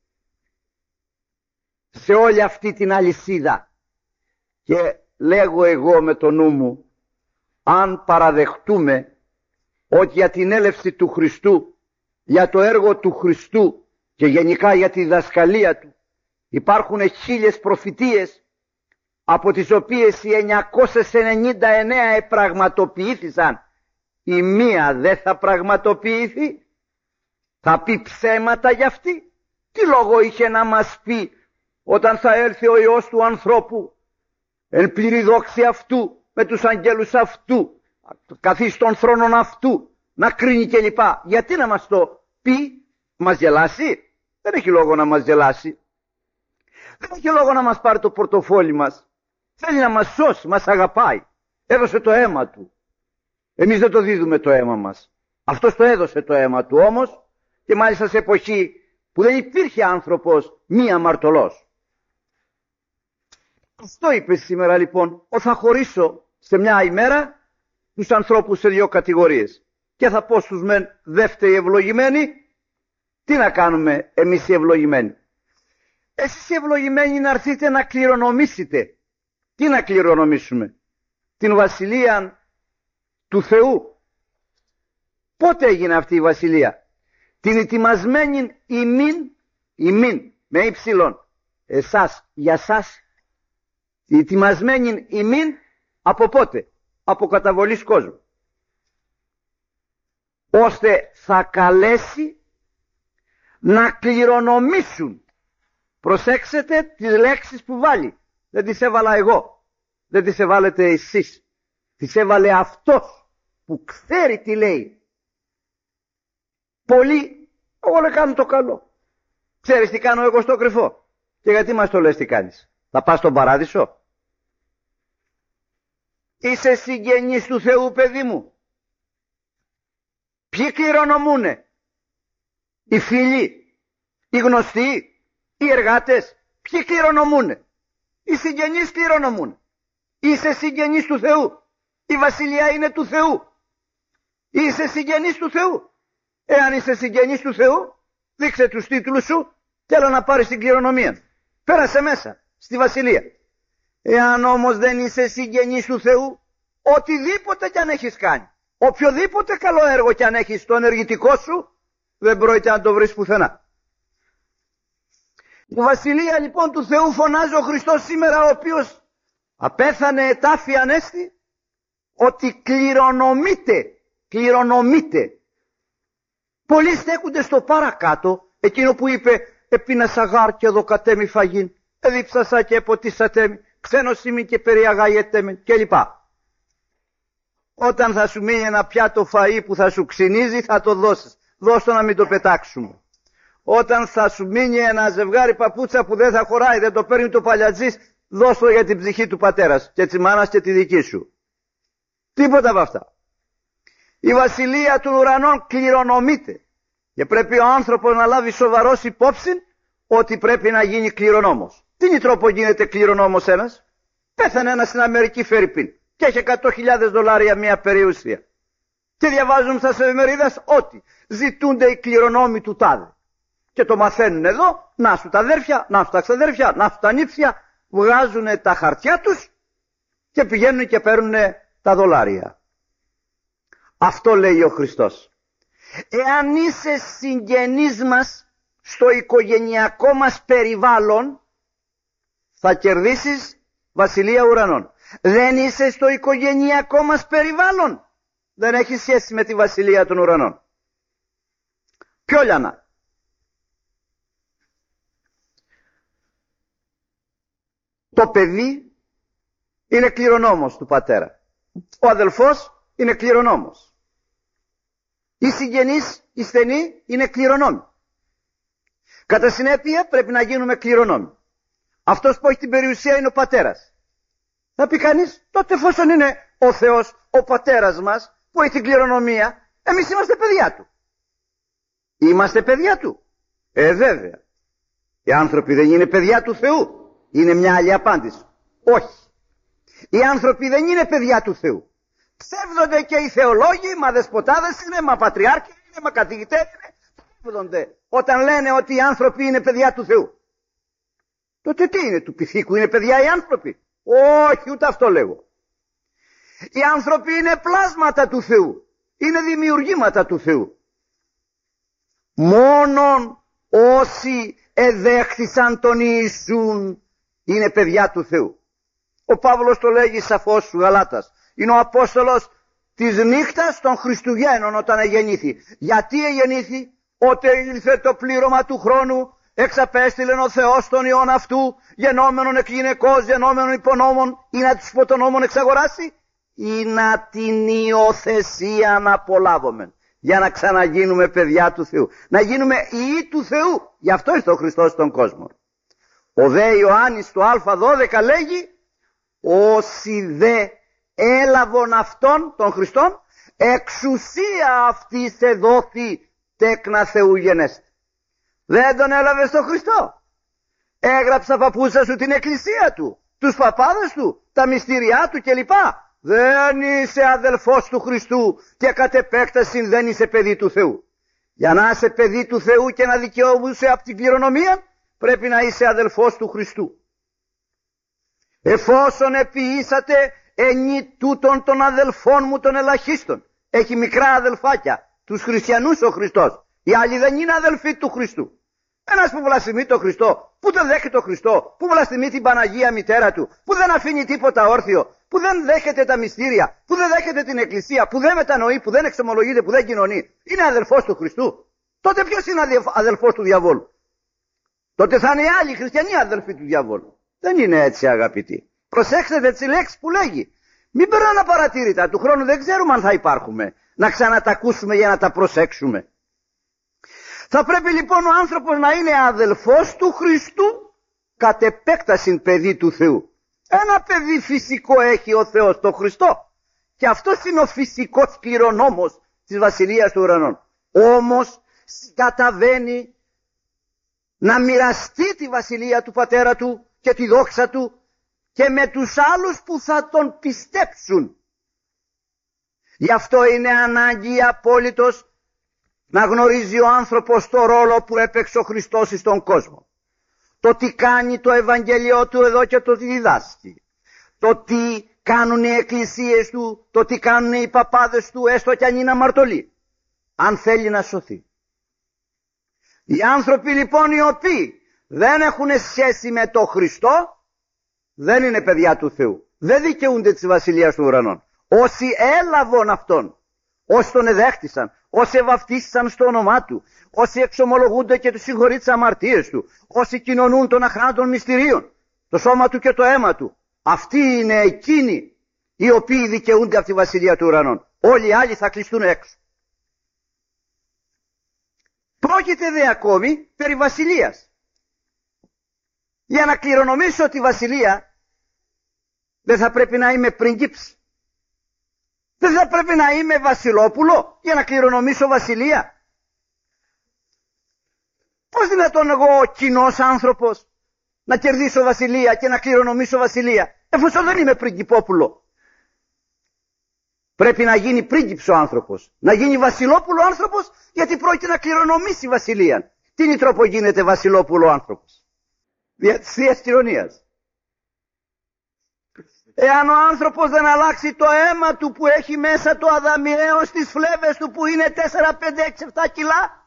σε όλη αυτή την αλυσίδα. Και λέγω εγώ με το νου μου, αν παραδεχτούμε ότι για την έλευση του Χριστού, για το έργο του Χριστού και γενικά για τη διδασκαλία του υπάρχουν 1000 προφητείες, από τις οποίες οι 999 επραγματοποιήθησαν, η μία δεν θα πραγματοποιηθεί? Θα πει ψέματα για αυτή? Τι λόγο είχε να μας πει όταν θα έρθει ο Υιός του ανθρώπου εν πλήρη δόξη αυτού, με τους αγγέλους αυτού, καθίσει στον θρόνον αυτού, να κρίνει κλπ? Γιατί να μας το πει? Μας γελάσει? Δεν έχει λόγο να μας γελάσει. Δεν έχει λόγο να μας πάρει το πορτοφόλι μας. Θέλει να μας σώσει, μας αγαπάει. Έδωσε το αίμα του. Εμείς δεν το δίδουμε το αίμα μας. Αυτός το έδωσε το αίμα του όμως, και μάλιστα σε εποχή που δεν υπήρχε άνθρωπος μη αμαρτωλός. Αυτό είπε σήμερα λοιπόν, ότι θα χωρίσω σε μια ημέρα τους ανθρώπους σε 2 κατηγορίες. Και θα πω στους μεν δεύτεροι ευλογημένοι. Τι να κάνουμε εμείς οι ευλογημένοι? Εσείς οι ευλογημένοι να έρθετε να κληρονομήσετε. Τι να κληρονομήσουμε? Την βασιλεία του Θεού. Πότε έγινε αυτή η βασιλεία? Την ετοιμασμένη ημίν με ύψιλον, εσάς, για σας, η ετοιμασμένη ημίν από πότε? Από καταβολής κόσμου. Ώστε θα καλέσει να κληρονομήσουν. Προσέξτε τις λέξεις που βάλει. Δεν τις έβαλα εγώ. Δεν τις έβαλετε εσείς. Τις έβαλε αυτός που ξέρει τι λέει. Πολλοί, εγώ δεν κάνω το καλό. Ξέρεις τι κάνω εγώ στο κρυφό? Και γιατί μας το λες τι κάνεις? Θα πας στον παράδεισο? Είσαι συγγενής του Θεού, παιδί μου? Ποιοι κληρονομούνε? Οι φίλοι, οι γνωστοί, οι εργάτες? Ποιοι κληρονομούνε? Οι συγγενείς κληρονομούνε. Είσαι συγγενής του Θεού. Η βασιλεία είναι του Θεού. Είσαι συγγενής του Θεού. Εάν είσαι συγγενής του Θεού, δείξε τους τίτλους σου και έλα να πάρεις την κληρονομία. Πέρασε μέσα στη βασιλεία. Εάν όμως δεν είσαι συγγενής του Θεού, οτιδήποτε κι αν έχεις κάνει, οποιοδήποτε καλό έργο κι αν έχεις στο ενεργητικό σου, δεν πρόκειται να το βρεις πουθενά. Η βασιλεία λοιπόν του Θεού φωνάζει ο Χριστός σήμερα, ο οποίος απέθανε ετάφη ανέστη, ότι κληρονομείται. Πολλοί στέκονται στο παρακάτω, εκείνο που είπε «Επίνασα γάρ και εδώ κατέμι φαγήν, εδίψασα και ποτίσατέμι, ξένος ημί και περιαγάγετέμι» κλπ. Όταν θα σου μείνει ένα πιάτο φαΐ που θα σου ξυνίζει, θα το δώσεις. Δώσ' το να μην το πετάξουμε. Όταν θα σου μείνει ένα ζευγάρι παπούτσα που δεν θα χωράει, δεν το παίρνει το παλιατζής, δώσ' το για την ψυχή του πατέρας και της μάνας και τη δική σου. Τίποτα από αυτά. Η βασιλεία των ουρανών κληρονομείται και πρέπει ο άνθρωπος να λάβει σοβαρός υπόψη ότι πρέπει να γίνει κληρονόμος. Τι τρόπο γίνεται κληρονόμος ένας? Πέθανε ένας στην Αμερική φερρυπίν και έχει $100,000 μια περιουσία. Και διαβάζουμε στα εφημερίδες ότι ζητούνται οι κληρονόμοι του τάδε. Και το μαθαίνουν εδώ, να σου τα αδέρφια, να σου τα ξαδέρφια, να σου τα νύψια, βγάζουν τα χαρτιά τους και πηγαίνουν και παίρνουν τα δολάρια. Αυτό λέει ο Χριστός. Εάν είσαι συγγενής μας στο οικογενειακό μας περιβάλλον, θα κερδίσεις βασιλεία ουρανών. Δεν είσαι στο οικογενειακό μας περιβάλλον, δεν έχει σχέση με τη βασιλεία των ουρανών. Ποιο λιανά. Το παιδί είναι κληρονόμος του πατέρα. Ο αδελφός είναι κληρονόμος. Οι συγγενείς, οι στενοί είναι κληρονόμοι. Κατά συνέπεια πρέπει να γίνουμε κληρονόμοι. Αυτός που έχει την περιουσία είναι ο πατέρας. Θα πει κανείς, τότε εφόσον είναι ο Θεός, ο πατέρας μας, που έχει την κληρονομία, εμείς είμαστε παιδιά του. Είμαστε παιδιά του. Βέβαια. Οι άνθρωποι δεν είναι παιδιά του Θεού. Είναι μια άλλη απάντηση. Όχι. Οι άνθρωποι δεν είναι παιδιά του Θεού. Ψεύδονται και οι θεολόγοι, μα δεσποτάδες είναι, μα πατριάρχοι είναι, μα καθηγητές είναι. Ψεύδονται όταν λένε ότι οι άνθρωποι είναι παιδιά του Θεού. Τότε τι είναι, του πυθίκου είναι παιδιά οι άνθρωποι? Όχι, ούτε αυτό λέγω. Οι άνθρωποι είναι πλάσματα του Θεού. Είναι δημιουργήματα του Θεού. Μόνον όσοι εδέχθησαν τον Ιησούν είναι παιδιά του Θεού. Ο Παύλος το λέγει σαφώς στους Γαλάτας. Είναι ο Απόστολος της νύχτας των Χριστουγέννων όταν εγεννήθη. Γιατί εγεννήθη? Ότι ήλθε το πλήρωμα του χρόνου, εξαπέστειλεν ο Θεός τον Υιόν αυτού, γενόμενον εκ γυναικός, γενόμενον υπονόμων, ή να τους υποτονόμων εξαγοράσει, ή να την υιοθεσία να απολάβομεν. Για να ξαναγίνουμε παιδιά του Θεού. Να γίνουμε ιοί του Θεού. Γι' αυτό ήρθε ο Χριστός στον κόσμο. Ο δε Ιωάννης το Α12 λέγει, όσοι δε έλαβον αυτόν τον Χριστόν, εξουσία αυτής εδόθη τέκνα Θεού γενέστε. Δεν τον έλαβες τον Χριστό? Έγραψα παππούσα σου την εκκλησία του, τους παπάδες του, τα μυστήριά του κλπ. Δεν είσαι αδελφός του Χριστού και κατ' επέκταση δεν είσαι παιδί του Θεού. Για να είσαι παιδί του Θεού και να δικαιωμούσε από την κληρονομία, πρέπει να είσαι αδελφός του Χριστού. Εφόσον επιήσατε ενή τούτων των αδελφών μου των ελαχίστων. Έχει μικρά αδελφάκια, τους χριστιανούς ο Χριστός. Οι άλλοι δεν είναι αδελφοί του Χριστού. Ένας που βλασφημεί τον Χριστό, που δεν δέχεται τον Χριστό, που βλασφημεί την Παναγία μητέρα του, που δεν αφήνει τίποτα όρθιο, που δεν δέχεται τα μυστήρια, που δεν δέχεται την Εκκλησία, που δεν μετανοεί, που δεν εξομολογείται, που δεν κοινωνεί, είναι αδελφός του Χριστού. Τότε ποιος είναι αδελφός του διαβόλου? Τότε θα είναι οι άλλοι χριστιανοί αδελφοί του διαβόλου. Δεν είναι έτσι, αγαπητοί. Προσέξτε τις λέξεις που λέγει. Μην περνάνε απαρατήρητα. Του χρόνου δεν ξέρουμε αν θα υπάρχουμε. Να ξανατακούσουμε για να τα προσέξουμε. Θα πρέπει λοιπόν ο άνθρωπος να είναι αδελφός του Χριστού, κατ' επέκταση παιδί του Θεού. Ένα παιδί φυσικό έχει ο Θεός, τον Χριστό. Και αυτός είναι ο φυσικός κληρονόμος της Βασιλείας του Ουρανών. Όμως καταβαίνει να μοιραστεί τη βασιλεία του πατέρα του και τη δόξα του και με τους άλλους που θα τον πιστέψουν. Γι' αυτό είναι ανάγκη απόλυτος να γνωρίζει ο άνθρωπος το ρόλο που έπαιξε ο Χριστός στον κόσμο. Το τι κάνει το Ευαγγέλιο του εδώ και το τι διδάσκει. Το τι κάνουν οι εκκλησίες του, το τι κάνουν οι παπάδες του, έστω κι αν είναι αμαρτωλοί. Αν θέλει να σωθεί. Οι άνθρωποι λοιπόν οι οποίοι δεν έχουν σχέση με τον Χριστό, δεν είναι παιδιά του Θεού. Δεν δικαιούνται της Βασιλείας των Ουρανών. Όσοι έλαβαν Αυτόν, όσοι τον εδέχτησαν, όσοι βαφτίστησαν στο όνομά Του, όσοι εξομολογούνται και τους συγχωρεί τις αμαρτίες Του, όσοι κοινωνούν των αχράντων μυστηρίων, το σώμα Του και το αίμα Του, αυτοί είναι εκείνοι οι οποίοι δικαιούνται από τη Βασιλεία των Ουρανών. Όλοι οι άλλοι θα κλειστούν έξω. Πρόκειται δε ακόμη περί βασιλείας. Για να κληρονομήσω τη βασιλεία δεν θα πρέπει να είμαι πρίγκιψ. Δεν θα πρέπει να είμαι βασιλόπουλο για να κληρονομήσω βασιλεία. Πώς δυνατόν εγώ ο κοινός άνθρωπος να κερδίσω βασιλεία και να κληρονομήσω βασιλεία εφόσον δεν είμαι πριγκιπόπουλο? Πρέπει να γίνει πρίγκιψο άνθρωπος, να γίνει βασιλόπουλο άνθρωπος, γιατί πρόκειται να κληρονομήσει βασιλεία. Τι είναι τρόπο γίνεται βασιλόπουλο άνθρωπος? Δια της Θείας Κοινωνίας. Εάν ο άνθρωπος δεν αλλάξει το αίμα του που έχει μέσα το αδαμιαίο στις φλέβες του που είναι 4, 5, 6, 7 κιλά,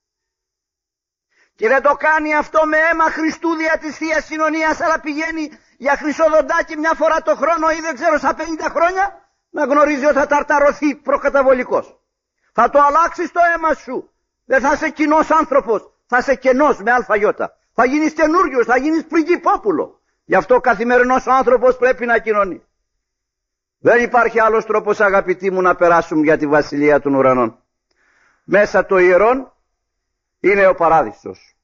και δεν το κάνει αυτό με αίμα Χριστού δια της Θείας Κοινωνίας, αλλά πηγαίνει για χρυσοδοντάκι μια φορά το χρόνο ή δεν ξέρω στα 50 χρόνια, να γνωρίζει ότι θα ταρταρωθεί προκαταβολικός. Θα το αλλάξεις το αίμα σου. Δεν θα είσαι κοινός άνθρωπος, θα είσαι κενός με αλφαγιώτα. Θα γίνεις καινούριος, θα γίνεις πριγκιπόπουλο. Γι' αυτό ο καθημερινός άνθρωπος πρέπει να κοινωνεί. Δεν υπάρχει άλλος τρόπος, αγαπητοί μου, να περάσουμε για τη βασιλεία των ουρανών. Μέσα το ιερόν είναι ο παράδεισος.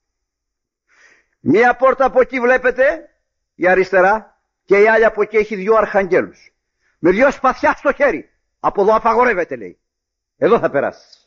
Μία πόρτα από εκεί βλέπετε, η αριστερά, και η άλλη από εκεί έχει 2 αρχαγγέλους. Με 2 σπαθιά στο χέρι. Από εδώ απαγορεύεται, λέει. Εδώ θα περάσεις.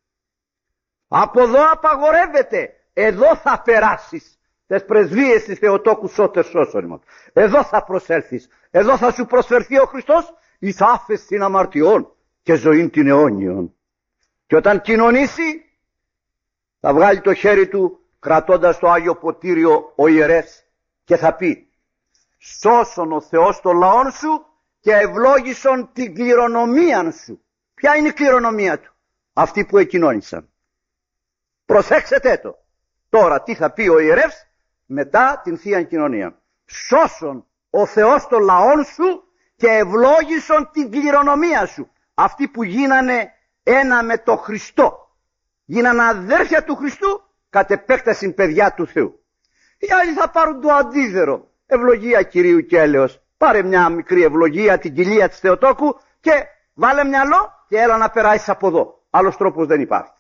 Από εδώ απαγορεύεται. Εδώ θα περάσεις. Τις πρεσβείες της Θεοτόκου Σώτερ Σώσον. Εδώ θα προσέλθεις. Εδώ θα σου προσφερθεί ο Χριστός εις άφεση των αμαρτιών και ζωήν την αιώνιον. Και όταν κοινωνήσει, θα βγάλει το χέρι του κρατώντας το Άγιο Ποτήριο ο ιερεύς και θα πει: σώσον ο Θεός το λαόν σου και ευλόγησον την κληρονομία σου. Ποια είναι η κληρονομία του? Αυτοί που εκοινώνησαν. Προσέξτε το. Τώρα τι θα πει ο ιερεύς μετά την Θεία Κοινωνία? Σώσον ο Θεός το λαόν σου και ευλόγησον την κληρονομία σου. Αυτοί που γίνανε ένα με το Χριστό, γίνανε αδέρφια του Χριστού, κατ' επέκταση παιδιά του Θεού. Οι άλλοι θα πάρουν το αντίδερο. Ευλογία Κυρίου και έλεος. Πάρε μια μικρή ευλογία, την κοιλία της Θεοτόκου και βάλε μυαλό και έλα να περάσεις από εδώ. Άλλος τρόπος δεν υπάρχει.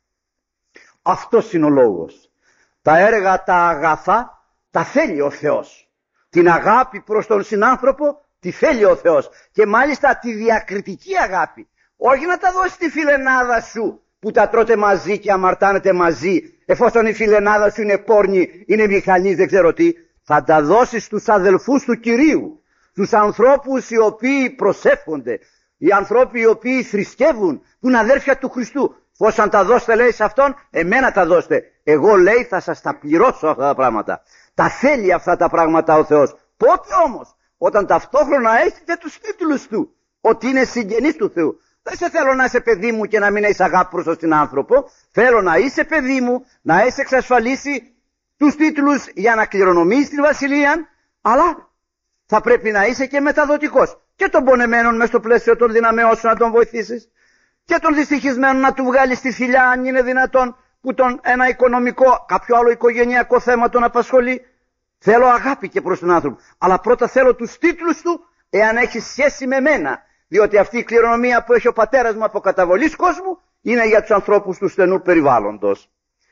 Αυτός είναι ο λόγος. Τα έργα τα αγαθά τα θέλει ο Θεός. Την αγάπη προς τον συνάνθρωπο τη θέλει ο Θεός. Και μάλιστα τη διακριτική αγάπη. Όχι να τα δώσει στη φιλενάδα σου που τα τρώτε μαζί και αμαρτάνετε μαζί, εφόσον η φιλενάδα σου είναι πόρνη, είναι μηχανής, δεν ξέρω τι. Θα τα δώσεις στους αδελφούς του Κυρίου, στους ανθρώπους οι οποίοι προσεύχονται, οι ανθρώποι οι οποίοι θρησκεύουν, που είναι αδέρφια του Χριστού. Εφόσον τα δώσετε, λέει, σε αυτόν, εμένα τα δώστε. Εγώ, λέει, θα σας τα πληρώσω αυτά τα πράγματα. Τα θέλει αυτά τα πράγματα ο Θεός. Πότε όμως? Όταν ταυτόχρονα έχετε τους τίτλους του, ότι είναι συγγενής του Θεού. Δεν σε θέλω να είσαι παιδί μου και να μην έχεις αγάπη προς τον άνθρωπο. Θέλω να είσαι παιδί μου, να έχεις εξασφαλίσει τους τίτλους για να κληρονομείς την βασιλεία, αλλά θα πρέπει να είσαι και μεταδοτικός. Και των πονεμένων μες στο πλαίσιο των δυναμεών σου να τον βοηθήσεις. Και τον δυστυχισμένο να του βγάλεις τη θηλιά, αν είναι δυνατόν, που ένα οικονομικό, κάποιο άλλο οικογενειακό θέμα τον απασχολεί. Θέλω αγάπη και προς τον άνθρωπο. Αλλά πρώτα θέλω τους τίτλους του, εάν έχει σχέση με μένα. Διότι αυτή η κληρονομία που έχει ο πατέρας μου από καταβολής κόσμου είναι για τους ανθρώπους του στενού περιβάλλοντος.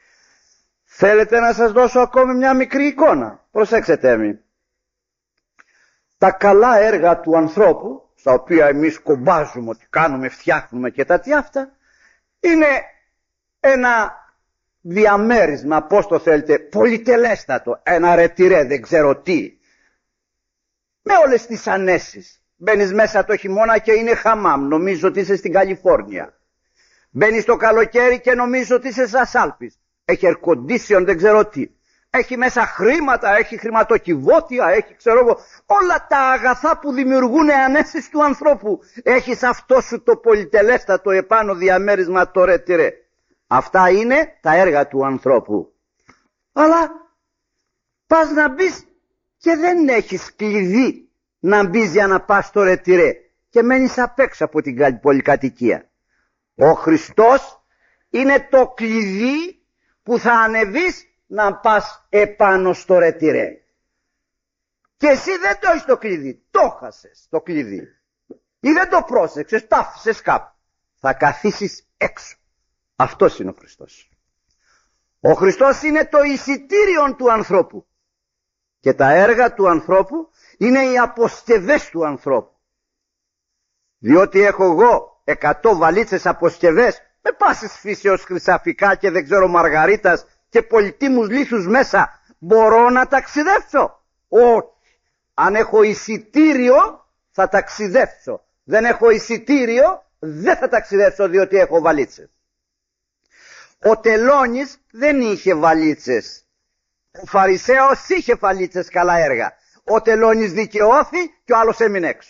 Θέλετε να σας δώσω ακόμη μια μικρή εικόνα? Προσέξτε με. Τα καλά έργα του ανθρώπου, στα οποία εμείς κομπάζουμε ότι κάνουμε, φτιάχνουμε και τα τι αυτά, είναι ένα διαμέρισμα, πώς το θέλετε, πολυτελέστατο, ένα ρετυρέ, δεν ξέρω τι, με όλες τις ανέσεις. Μπαίνεις μέσα το χειμώνα και είναι χαμάμ, νομίζω ότι είσαι στην Καλιφόρνια. Μπαίνεις το καλοκαίρι και νομίζω ότι είσαι στις Άλπεις. Έχει air condition, δεν ξέρω τι. Έχει μέσα χρήματα, έχει χρηματοκιβώτια, έχει ξέρω εγώ, όλα τα αγαθά που δημιουργούν ανέσεις του ανθρώπου. Έχεις αυτό σου το πολυτελέστατο επάνω διαμέρισμα, το ρετυρέ. Αυτά είναι τα έργα του ανθρώπου. Αλλά πας να μπεις και δεν έχεις κλειδί να μπεις για να πας στο ρετυρέ και μένεις απ' έξω από την πολυκατοικία. Ο Χριστός είναι το κλειδί που θα ανεβείς να πας επάνω στο ρετυρέ. Και εσύ δεν το έχεις το κλειδί, το χάσες το κλειδί. Ή δεν το πρόσεξες, το άφησες κάπου. Θα καθίσεις έξω. Αυτός είναι ο Χριστός. Ο Χριστός είναι το εισιτήριο του ανθρώπου. Και τα έργα του ανθρώπου είναι οι αποσκευές του ανθρώπου. Διότι έχω εγώ 100 βαλίτσες αποσκευές με πάσης φύσεως χρυσαφικά και δεν ξέρω μαργαρίτας και πολυτίμους λίθους μέσα, μπορώ να ταξιδέψω? Όχι. Αν έχω εισιτήριο θα ταξιδέψω. δεν έχω εισιτήριο, δεν θα ταξιδέψω διότι έχω βαλίτσες. Ο Τελώνης δεν είχε βαλίτσες. Ο Φαρισαίος είχε βαλίτσες, καλά έργα. Ο Τελώνης δικαιώθη και ο άλλος έμεινε έξω.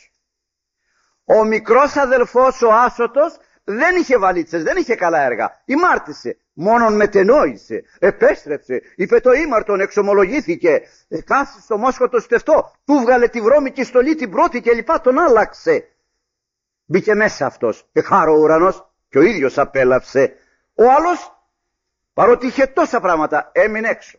Ο μικρός αδελφός, ο Άσωτος, δεν είχε βαλίτσες, δεν είχε καλά έργα. Ημάρτησε, μόνον μετενόησε, επέστρεψε, είπε το ήμαρτον, εξομολογήθηκε, κάθισε στο μόσχο το στεφτό, του βγάλε τη βρώμικη στολή την πρώτη και λοιπά, τον άλλαξε. Μπήκε μέσα αυτός, εχάρο ο ουρανός και ο ίδιος απέλαυσε. Ο άλλος, παρότι είχε τόσα πράγματα, έμεινε έξω.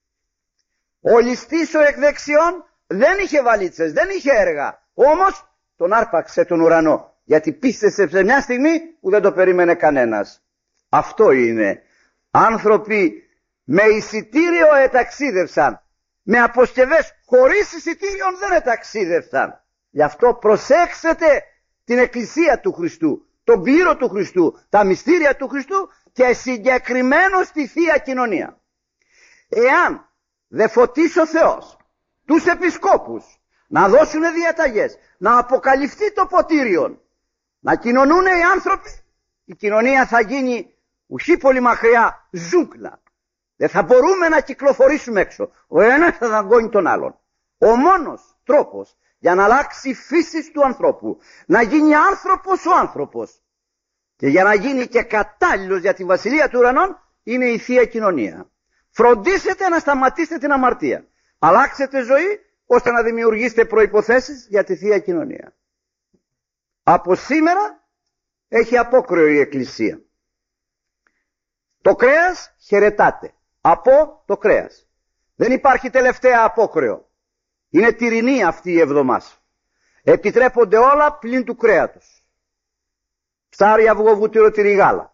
Ο ληστής ο εκ δεξιών δεν είχε βαλίτσες, δεν είχε έργα, όμως τον άρπαξε τον ουρανό, γιατί πίστεσε σε μια στιγμή που δεν το περίμενε κανένας. Αυτό είναι. Άνθρωποι με εισιτήριο εταξίδευσαν, με αποσκευές χωρίς εισιτήριον δεν εταξίδευσαν. Γι' αυτό προσέξτε την Εκκλησία του Χριστού, τον κλήρο του Χριστού, τα μυστήρια του Χριστού και συγκεκριμένο στη Θεία Κοινωνία. Εάν δεν φωτίσει ο Θεός τους επισκόπους να δώσουν διαταγές, να αποκαλυφθεί το ποτήριον, να κοινωνούν οι άνθρωποι, η κοινωνία θα γίνει ουχή πολύ μακριά ζούγκλα. Δεν θα μπορούμε να κυκλοφορήσουμε έξω. Ο ένας θα δαγκώνει τον άλλον. Ο μόνος τρόπος για να αλλάξει η φύση του ανθρώπου, να γίνει άνθρωπος ο άνθρωπος και για να γίνει και κατάλληλος για τη Βασιλεία του Ουρανών, είναι η Θεία Κοινωνία. Φροντίσετε να σταματήσετε την αμαρτία. Αλλάξετε ζωή ώστε να δημιουργήσετε προϋποθέσεις για τη Θεία Κοινωνία. Από σήμερα έχει απόκρεο η Εκκλησία. Το κρέας χαιρετάται από το κρέας. Δεν υπάρχει τελευταία απόκρεο. Είναι τυρινή αυτή η εβδομάδα. Επιτρέπονται όλα πλην του κρέατος. Ψάρι, αυγό, βούτυρο, τυρί, γάλα.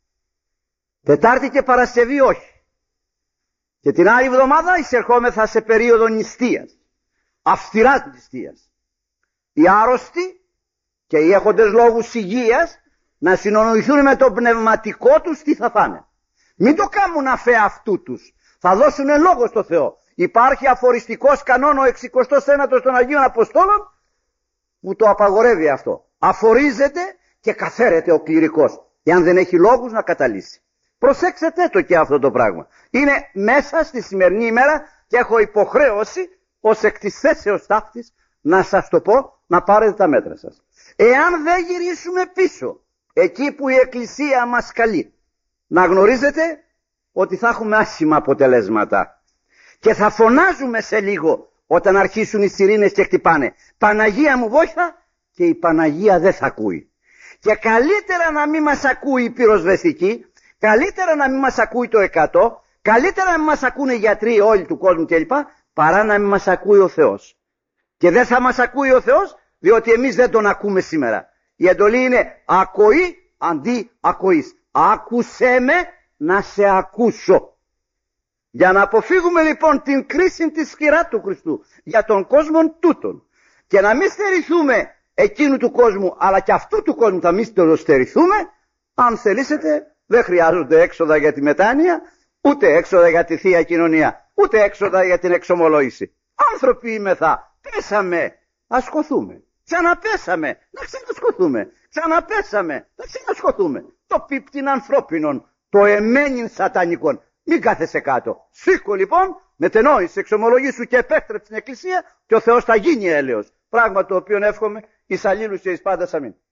Τετάρτη και Παρασκευή όχι. Και την άλλη εβδομάδα εισερχόμεθα σε περίοδο νηστείας. Αυστηράς νηστείας. Οι άρρωστοι και οι έχοντες λόγους υγείας να συνονοηθούν με το πνευματικό τους τι θα φάνε. Μην το κάνουν αφέ αυτού τους. Θα δώσουν λόγο στο Θεό. Υπάρχει αφοριστικός κανόν ο 69ος των Αγίων Αποστόλων που το απαγορεύει αυτό. Αφορίζεται και καθαίρεται ο κληρικός, εάν δεν έχει λόγους να καταλύσει. Προσέξτε το και αυτό το πράγμα. Είναι μέσα στη σημερινή ημέρα και έχω υποχρέωση ως εκ της θέσεως ταύτης να σας το πω, να πάρετε τα μέτρα σας. Εάν δεν γυρίσουμε πίσω, εκεί που η Εκκλησία μας καλεί, να γνωρίζετε ότι θα έχουμε άσχημα αποτελέσματα. Και θα φωνάζουμε σε λίγο όταν αρχίσουν οι σιρήνες και χτυπάνε. Παναγία μου βόηθα, και η Παναγία δεν θα ακούει. Και καλύτερα να μην μας ακούει η πυροσβεστική, καλύτερα να μην μας ακούει το 100, καλύτερα να μην μας ακούνε οι γιατροί όλοι του κόσμου κλπ, παρά να μην μας ακούει ο Θεός. Και δεν θα μας ακούει ο Θεός, διότι εμείς δεν τον ακούμε σήμερα. Η εντολή είναι ακοή αντί ακοής. Άκουσέ με να σε ακούσω. Για να αποφύγουμε λοιπόν την κρίση της σκυρά του Χριστού για τον κόσμο τούτον και να μην στερηθούμε εκείνου του κόσμου αλλά και αυτού του κόσμου θα μην το στερηθούμε, αν θελήσετε δεν χρειάζονται έξοδα για τη μετάνοια, ούτε έξοδα για τη Θεία Κοινωνία, ούτε έξοδα για την εξομολόγηση. Άνθρωποι είμεθα, πέσαμε, ας σκοθούμε. Ξαναπέσαμε, να ξανασκοθούμε. Ξαναπέσαμε, να ξανασκοθούμε. Το πίπτην ανθρώπινον, το εμένην σατανικών. Μην κάθεσαι κάτω. Σήκω λοιπόν, μετενόησε, εξομολογήσου και επέστρεψε στην Εκκλησία και ο Θεός θα γίνει έλεος. Πράγμα το οποίο εύχομαι εις αλλήλους και εις πάντας αμήν.